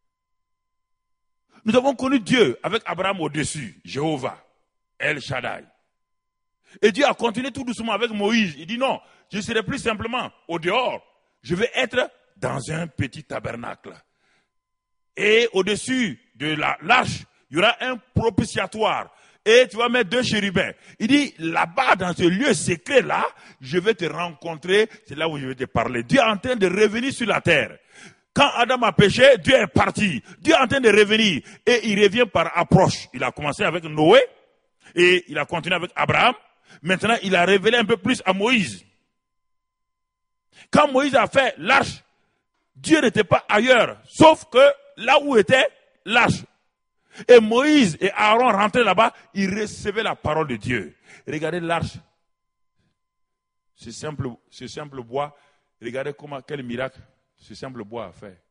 Nous avons connu Dieu avec Abraham au-dessus, Jéhovah, El Shaddai. Et Dieu a continué tout doucement avec Moïse. Il dit non, je ne serai plus simplement au dehors. Je vais être dans un petit tabernacle. Et au-dessus de la l'arche, il y aura un propitiatoire. Et tu vas mettre deux chérubins. Il dit, là-bas, dans ce lieu secret-là, je vais te rencontrer. C'est là où je vais te parler. Dieu est en train de revenir sur la terre. Quand Adam a péché, Dieu est parti. Dieu est en train de revenir. Et il revient par approche. Il a commencé avec Noé. Et il a continué avec Abraham. Maintenant, il a révélé un peu plus à Moïse. Quand Moïse a fait l'arche, Dieu n'était pas ailleurs. Sauf que là où était l'arche. Et Moïse et Aaron rentraient là-bas, ils recevaient la parole de Dieu. Regardez l'arche. Ce simple, ce simple bois, regardez comment, quel miracle ce simple bois a fait.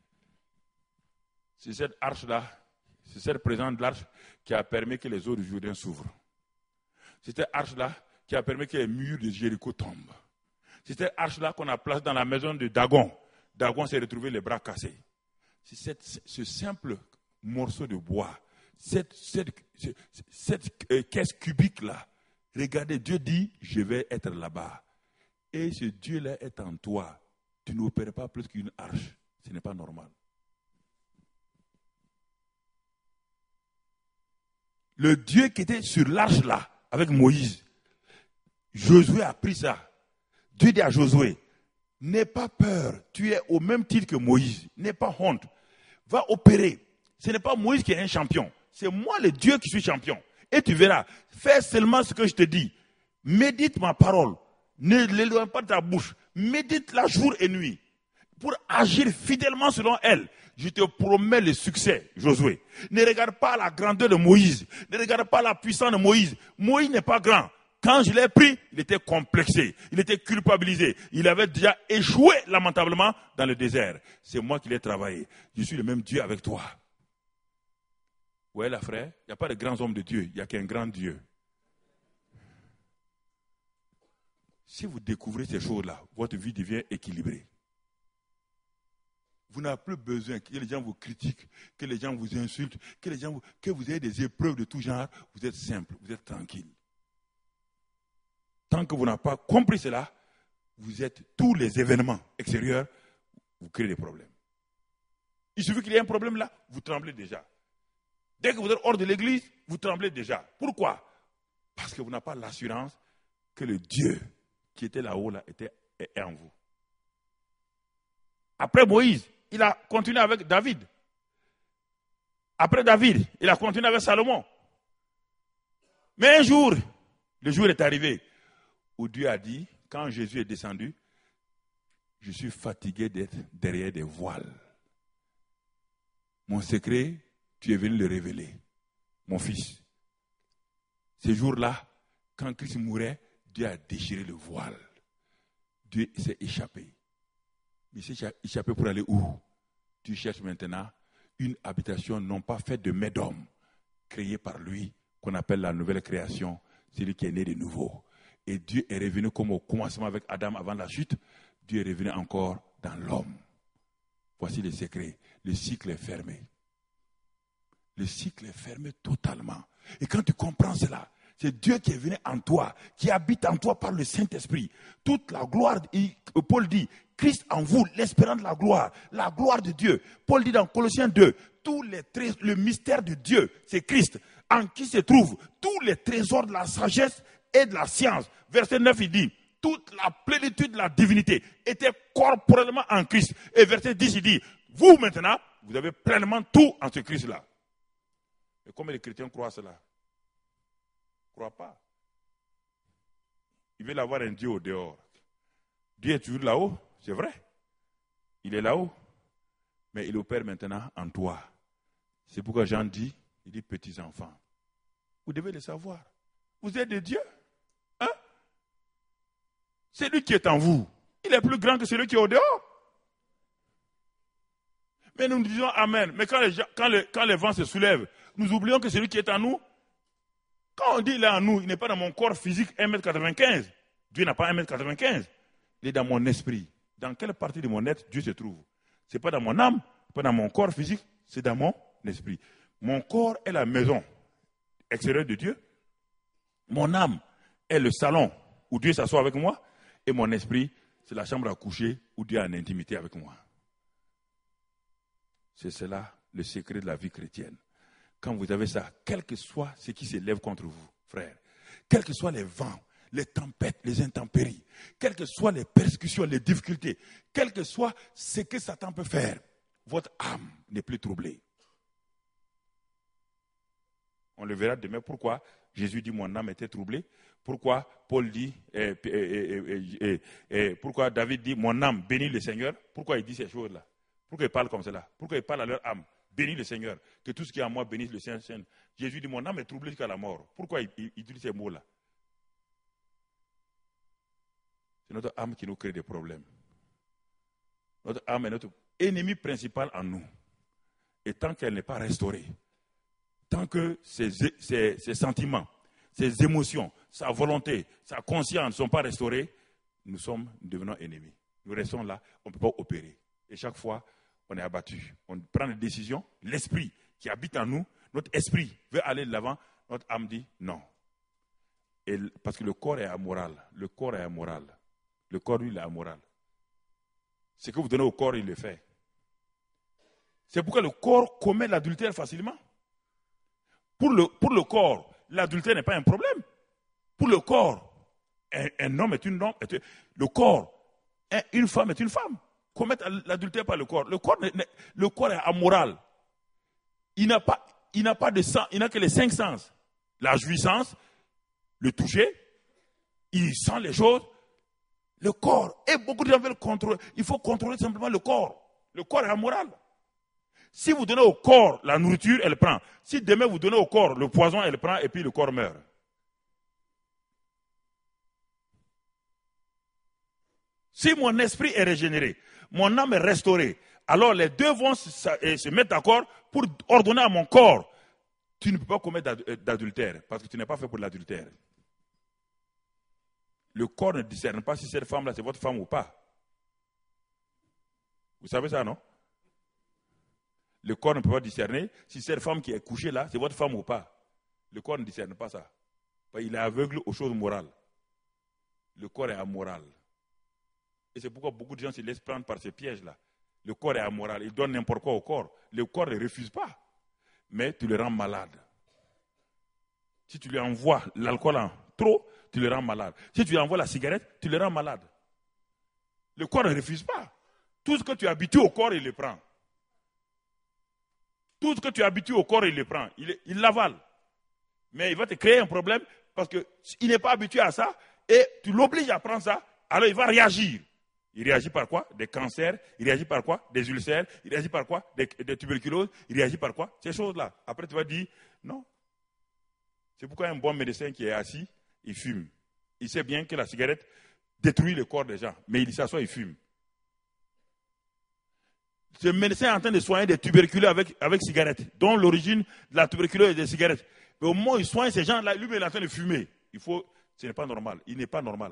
C'est cette arche-là, c'est cette présence de l'arche qui a permis que les eaux du Jourdain s'ouvrent. C'est cette arche-là qui a permis que les murs de Jéricho tombent. C'est cette arche-là qu'on a placée dans la maison de Dagon. Dagon s'est retrouvé les bras cassés. C'est cette, ce simple morceau de bois, cette, cette, cette, cette euh, caisse cubique-là, regardez, Dieu dit, je vais être là-bas. Et ce Dieu-là est en toi. Tu n'opères pas plus qu'une arche. Ce n'est pas normal. Le Dieu qui était sur l'arche-là, avec Moïse, Josué a pris ça. Dieu dit à Josué, n'aie pas peur, tu es au même titre que Moïse, n'aie pas honte, va opérer. Ce n'est pas Moïse qui est un champion. C'est moi le Dieu qui suis champion. Et tu verras, fais seulement ce que je te dis. Médite ma parole. Ne l'éloigne pas de ta bouche. Médite-la jour et nuit. Pour agir fidèlement selon elle. Je te promets le succès, Josué. Ne regarde pas la grandeur de Moïse. Ne regarde pas la puissance de Moïse. Moïse n'est pas grand. Quand je l'ai pris, il était complexé. Il était culpabilisé. Il avait déjà échoué lamentablement dans le désert. C'est moi qui l'ai travaillé. Je suis le même Dieu avec toi. Ouais, là, frère, il n'y a pas de grands hommes de Dieu, il n'y a qu'un grand Dieu. Si vous découvrez ces choses-là, votre vie devient équilibrée. Vous n'avez plus besoin que les gens vous critiquent, que les gens vous insultent, que, les gens vous, que vous ayez des épreuves de tout genre. Vous êtes simple, vous êtes tranquille. Tant que vous n'avez pas compris cela, vous êtes tous les événements extérieurs, vous créez des problèmes. Il suffit qu'il y ait un problème là, vous tremblez déjà. Dès que vous êtes hors de l'église, vous tremblez déjà. Pourquoi? Parce que vous n'avez pas l'assurance que le Dieu qui était là-haut là, était, est en vous. Après Moïse, il a continué avec David. Après David, il a continué avec Salomon. Mais un jour, le jour est arrivé où Dieu a dit, quand Jésus est descendu, je suis fatigué d'être derrière des voiles. Mon secret, tu es venu le révéler, mon fils. Ce jour-là, quand Christ mourait, Dieu a déchiré le voile. Dieu s'est échappé. Il s'est échappé pour aller où? Tu cherches maintenant une habitation non pas faite de main d'homme, créée par lui, qu'on appelle la nouvelle création, celui qui est né de nouveau. Et Dieu est revenu comme au commencement avec Adam avant la chute. Dieu est revenu encore dans l'homme. Voici le secret. Le cycle est fermé. Le cycle est fermé totalement. Et quand tu comprends cela, c'est Dieu qui est venu en toi, qui habite en toi par le Saint-Esprit. Toute la gloire, Paul dit, Christ en vous, l'espérance de la gloire, la gloire de Dieu. Paul dit dans Colossiens deux, tout les trés- le mystère de Dieu, c'est Christ, en qui se trouvent tous les trésors de la sagesse et de la science. Verset neuf, il dit, toute la plénitude de la divinité était corporellement en Christ. Et verset dix, il dit, vous maintenant, vous avez pleinement tout en ce Christ-là. Et comment les chrétiens croient cela? Ils ne croient pas. Ils veulent avoir un Dieu au dehors. Dieu est toujours là-haut, c'est vrai. Il est là-haut. Mais il opère maintenant en toi. C'est pourquoi Jean dit, il dit petits enfants. Vous devez le savoir. Vous êtes des dieux. Hein? Celui qui est en vous, il est plus grand que celui qui est au dehors. Mais nous nous disons Amen. Mais quand les, gens, quand, les, quand les vents se soulèvent, nous oublions que celui qui est en nous, quand on dit il est en nous, il n'est pas dans mon corps physique un mètre quatre-vingt-quinze. Dieu n'a pas un mètre quatre-vingt-quinze. Il est dans mon esprit. Dans quelle partie de mon être Dieu se trouve? Ce n'est pas dans mon âme, pas dans mon corps physique, c'est dans mon esprit. Mon corps est la maison extérieure de Dieu. Mon âme est le salon où Dieu s'assoit avec moi. Et mon esprit, c'est la chambre à coucher où Dieu est en intimité avec moi. C'est cela le secret de la vie chrétienne. Quand vous avez ça, quel que soit ce qui s'élève contre vous, frère, quels que soient les vents, les tempêtes, les intempéries, quelles que soient les persécutions, les difficultés, quel que soit ce que Satan peut faire, votre âme n'est plus troublée. On le verra demain. Pourquoi Jésus dit mon âme était troublée? Pourquoi Paul dit, et, et, et, et, et, pourquoi David dit mon âme bénit le Seigneur? Pourquoi il dit ces choses-là? Pourquoi il parle comme cela? Pourquoi il parle à leur âme? Bénis le Seigneur, que tout ce qui est en moi bénisse le Seigneur. Jésus dit mon âme est troublée jusqu'à la mort. Pourquoi il, il, il utilise ces mots-là? C'est notre âme qui nous crée des problèmes. Notre âme est notre ennemi principal en nous. Et tant qu'elle n'est pas restaurée, tant que ses, ses, ses sentiments, ses émotions, sa volonté, sa conscience ne sont pas restaurés, nous sommes devenant ennemis. Nous restons là, on ne peut pas opérer. Et chaque fois, on est abattu. On prend des décisions. L'esprit qui habite en nous, notre esprit veut aller de l'avant, notre âme dit non. Et parce que le corps est amoral. Le corps est amoral. Le corps, lui, il est amoral. Ce que vous donnez au corps, il le fait. C'est pourquoi le corps commet l'adultère facilement. Pour le, pour le corps, l'adultère n'est pas un problème. Pour le corps, un, un homme est une homme. Est, le corps, un, une femme est une femme. Commettre l'adultère par le corps. Le corps, le corps est amoral. Il n'a pas, il n'a pas de sens, il n'a que les cinq sens. La jouissance, le toucher, il sent les choses. Le corps, et beaucoup de gens veulent contrôler. Il faut contrôler simplement le corps. Le corps est amoral. Si vous donnez au corps la nourriture, elle prend. Si demain vous donnez au corps le poison, elle prend et puis le corps meurt. Si mon esprit est régénéré, mon âme est restaurée, alors les deux vont se, se mettre d'accord pour ordonner à mon corps. Tu ne peux pas commettre d'adultère parce que tu n'es pas fait pour l'adultère. Le corps ne discerne pas si cette femme-là c'est votre femme ou pas. Vous savez ça, non? Le corps ne peut pas discerner si cette femme qui est couchée là, c'est votre femme ou pas. Le corps ne discerne pas ça. Il est aveugle aux choses morales. Le corps est amoral. Et c'est pourquoi beaucoup de gens se laissent prendre par ces pièges-là. Le corps est amoral. Il donne n'importe quoi au corps. Le corps ne refuse pas. Mais tu le rends malade. Si tu lui envoies l'alcool en trop, tu le rends malade. Si tu lui envoies la cigarette, tu le rends malade. Le corps ne refuse pas. Tout ce que tu habitues au corps, il le prend. Tout ce que tu habitues au corps, il le prend. Il, il l'avale. Mais il va te créer un problème parce qu'il n'est pas habitué à ça et tu l'obliges à prendre ça, alors il va réagir. Il réagit par quoi? Des cancers. Il réagit par quoi? Des ulcères. Il réagit par quoi? Des, des tuberculoses. Il réagit par quoi? Ces choses-là. Après, tu vas dire, non. C'est pourquoi un bon médecin qui est assis, il fume. Il sait bien que la cigarette détruit le corps des gens, mais il s'assoit, il fume. Ce médecin est en train de soigner des tuberculeux avec, avec cigarette, dont l'origine de la tuberculose est des cigarettes. Mais au moment où il soigne ces gens-là, lui-même il est en train de fumer. Il faut, ce n'est pas normal. Il n'est pas normal.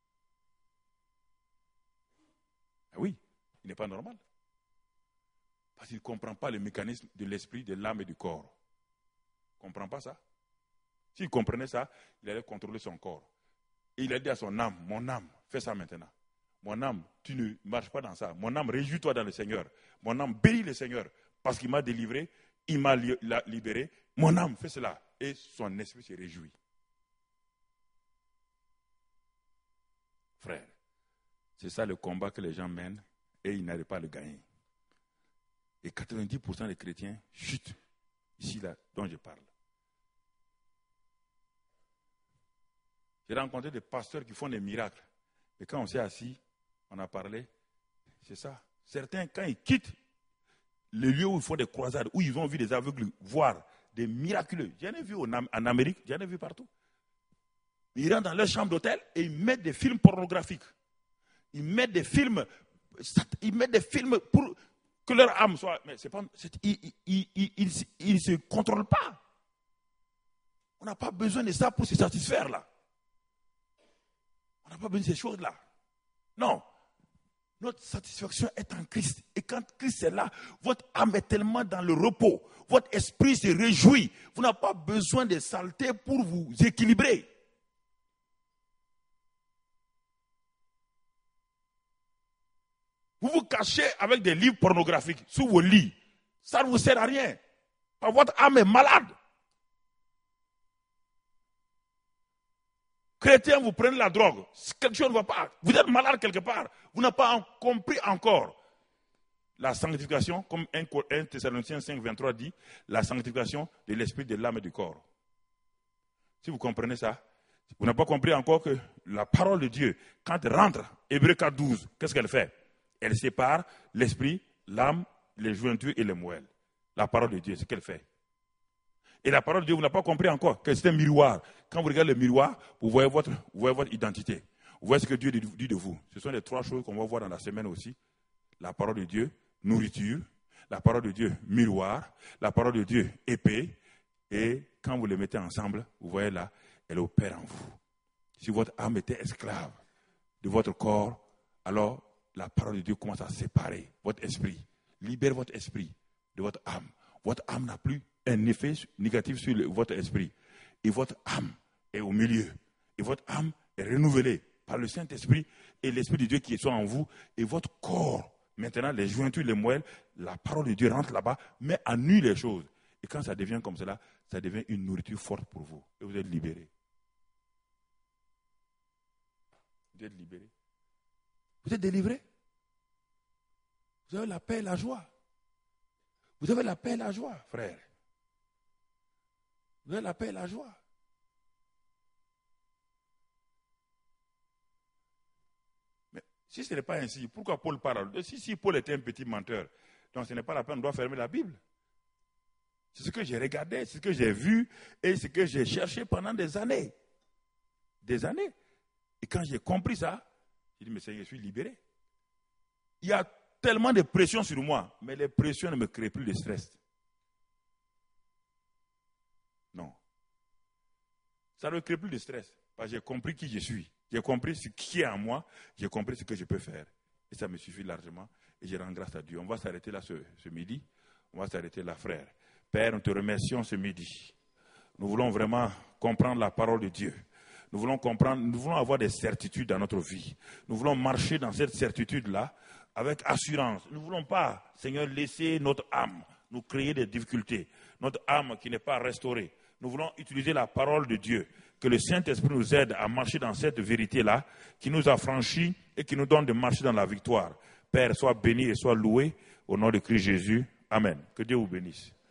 Oui, il n'est pas normal. Parce qu'il ne comprend pas le mécanisme de l'esprit, de l'âme et du corps. Il ne comprend pas ça. S'il comprenait ça, il allait contrôler son corps. Et il a dit à son âme, mon âme, fais ça maintenant. Mon âme, tu ne marches pas dans ça. Mon âme, réjouis-toi dans le Seigneur. Mon âme, bénis le Seigneur. Parce qu'il m'a délivré, il m'a li- libéré. Mon âme, fais cela. Et son esprit se réjouit. Frère, c'est ça le combat que les gens mènent et ils n'arrivent pas à le gagner. Et quatre-vingt-dix pour cent des chrétiens chutent ici, là, dont je parle. J'ai rencontré des pasteurs qui font des miracles. Et quand on s'est assis, on a parlé, c'est ça. Certains, quand ils quittent le lieu où ils font des croisades, où ils ont vu des aveugles voir des miraculeux, j'en ai vu en Amérique, j'en ai vu partout. Ils rentrent dans leur chambre d'hôtel et ils mettent des films pornographiques. Ils mettent des films, ils mettent des films pour que leur âme soit... Mais c'est pas, c'est, ils ne se contrôlent pas. On n'a pas besoin de ça pour se satisfaire là. On n'a pas besoin de ces choses-là. Non. Notre satisfaction est en Christ. Et quand Christ est là, votre âme est tellement dans le repos. Votre esprit se réjouit. Vous n'avez pas besoin de saleté pour vous équilibrer. Vous vous cachez avec des livres pornographiques sous vos lits. Ça ne vous sert à rien. Votre âme est malade. Chrétiens, vous prenez la drogue. Quelque chose ne va pas. Vous êtes malade quelque part. Vous n'avez pas compris encore la sanctification, comme un Thessaloniciens cinq, vingt-trois dit, la sanctification de l'esprit, de l'âme et du corps. Si vous comprenez ça, vous n'avez pas compris encore que la parole de Dieu, quand elle rentre, Hébreux quatre, douze, qu'est-ce qu'elle fait? Elle sépare l'esprit, l'âme, les jointures et les moelles. La parole de Dieu, c'est ce qu'elle fait. Et la parole de Dieu, vous n'avez pas compris encore que c'est un miroir. Quand vous regardez le miroir, vous voyez votre, vous voyez votre identité. Vous voyez ce que Dieu dit de vous. Ce sont les trois choses qu'on va voir dans la semaine aussi. La parole de Dieu, nourriture. La parole de Dieu, miroir. La parole de Dieu, épée. Et quand vous les mettez ensemble, vous voyez là, elle opère en vous. Si votre âme était esclave de votre corps, alors la parole de Dieu commence à séparer votre esprit. Libère votre esprit de votre âme. Votre âme n'a plus un effet négatif sur le, votre esprit. Et votre âme est au milieu. Et votre âme est renouvelée par le Saint-Esprit et l'Esprit de Dieu qui est en vous. Et votre corps, maintenant, les jointures, les moelles, la parole de Dieu rentre là-bas, mais annule les choses. Et quand ça devient comme cela, ça devient une nourriture forte pour vous. Et vous êtes libérés. Vous êtes libérés. Vous êtes délivrés. Vous avez la paix et la joie. Vous avez la paix et la joie, frère. Vous avez la paix et la joie. Mais si ce n'est pas ainsi, pourquoi Paul parle? Si, si Paul était un petit menteur, donc ce n'est pas la peine, on doit fermer la Bible. C'est ce que j'ai regardé, c'est ce que j'ai vu et ce que j'ai cherché pendant des années. Des années. Et quand j'ai compris ça, j'ai dit, mais Seigneur, je suis libéré. Il y a tellement de pression sur moi, mais les pressions ne me créent plus de stress. Non. Ça ne me crée plus de stress. Parce que j'ai compris qui je suis. J'ai compris ce qui est en moi. J'ai compris ce que je peux faire. Et ça me suffit largement. Et je rends grâce à Dieu. On va s'arrêter là ce, ce midi. On va s'arrêter là, frère. Père, nous te remercions ce midi. Nous voulons vraiment comprendre la parole de Dieu. Nous voulons comprendre, nous voulons avoir des certitudes dans notre vie. Nous voulons marcher dans cette certitude-là avec assurance. Nous ne voulons pas, Seigneur, laisser notre âme nous créer des difficultés. Notre âme qui n'est pas restaurée. Nous voulons utiliser la parole de Dieu. Que le Saint-Esprit nous aide à marcher dans cette vérité-là, qui nous a franchis et qui nous donne de marcher dans la victoire. Père, sois béni et sois loué au nom de Christ Jésus. Amen. Que Dieu vous bénisse.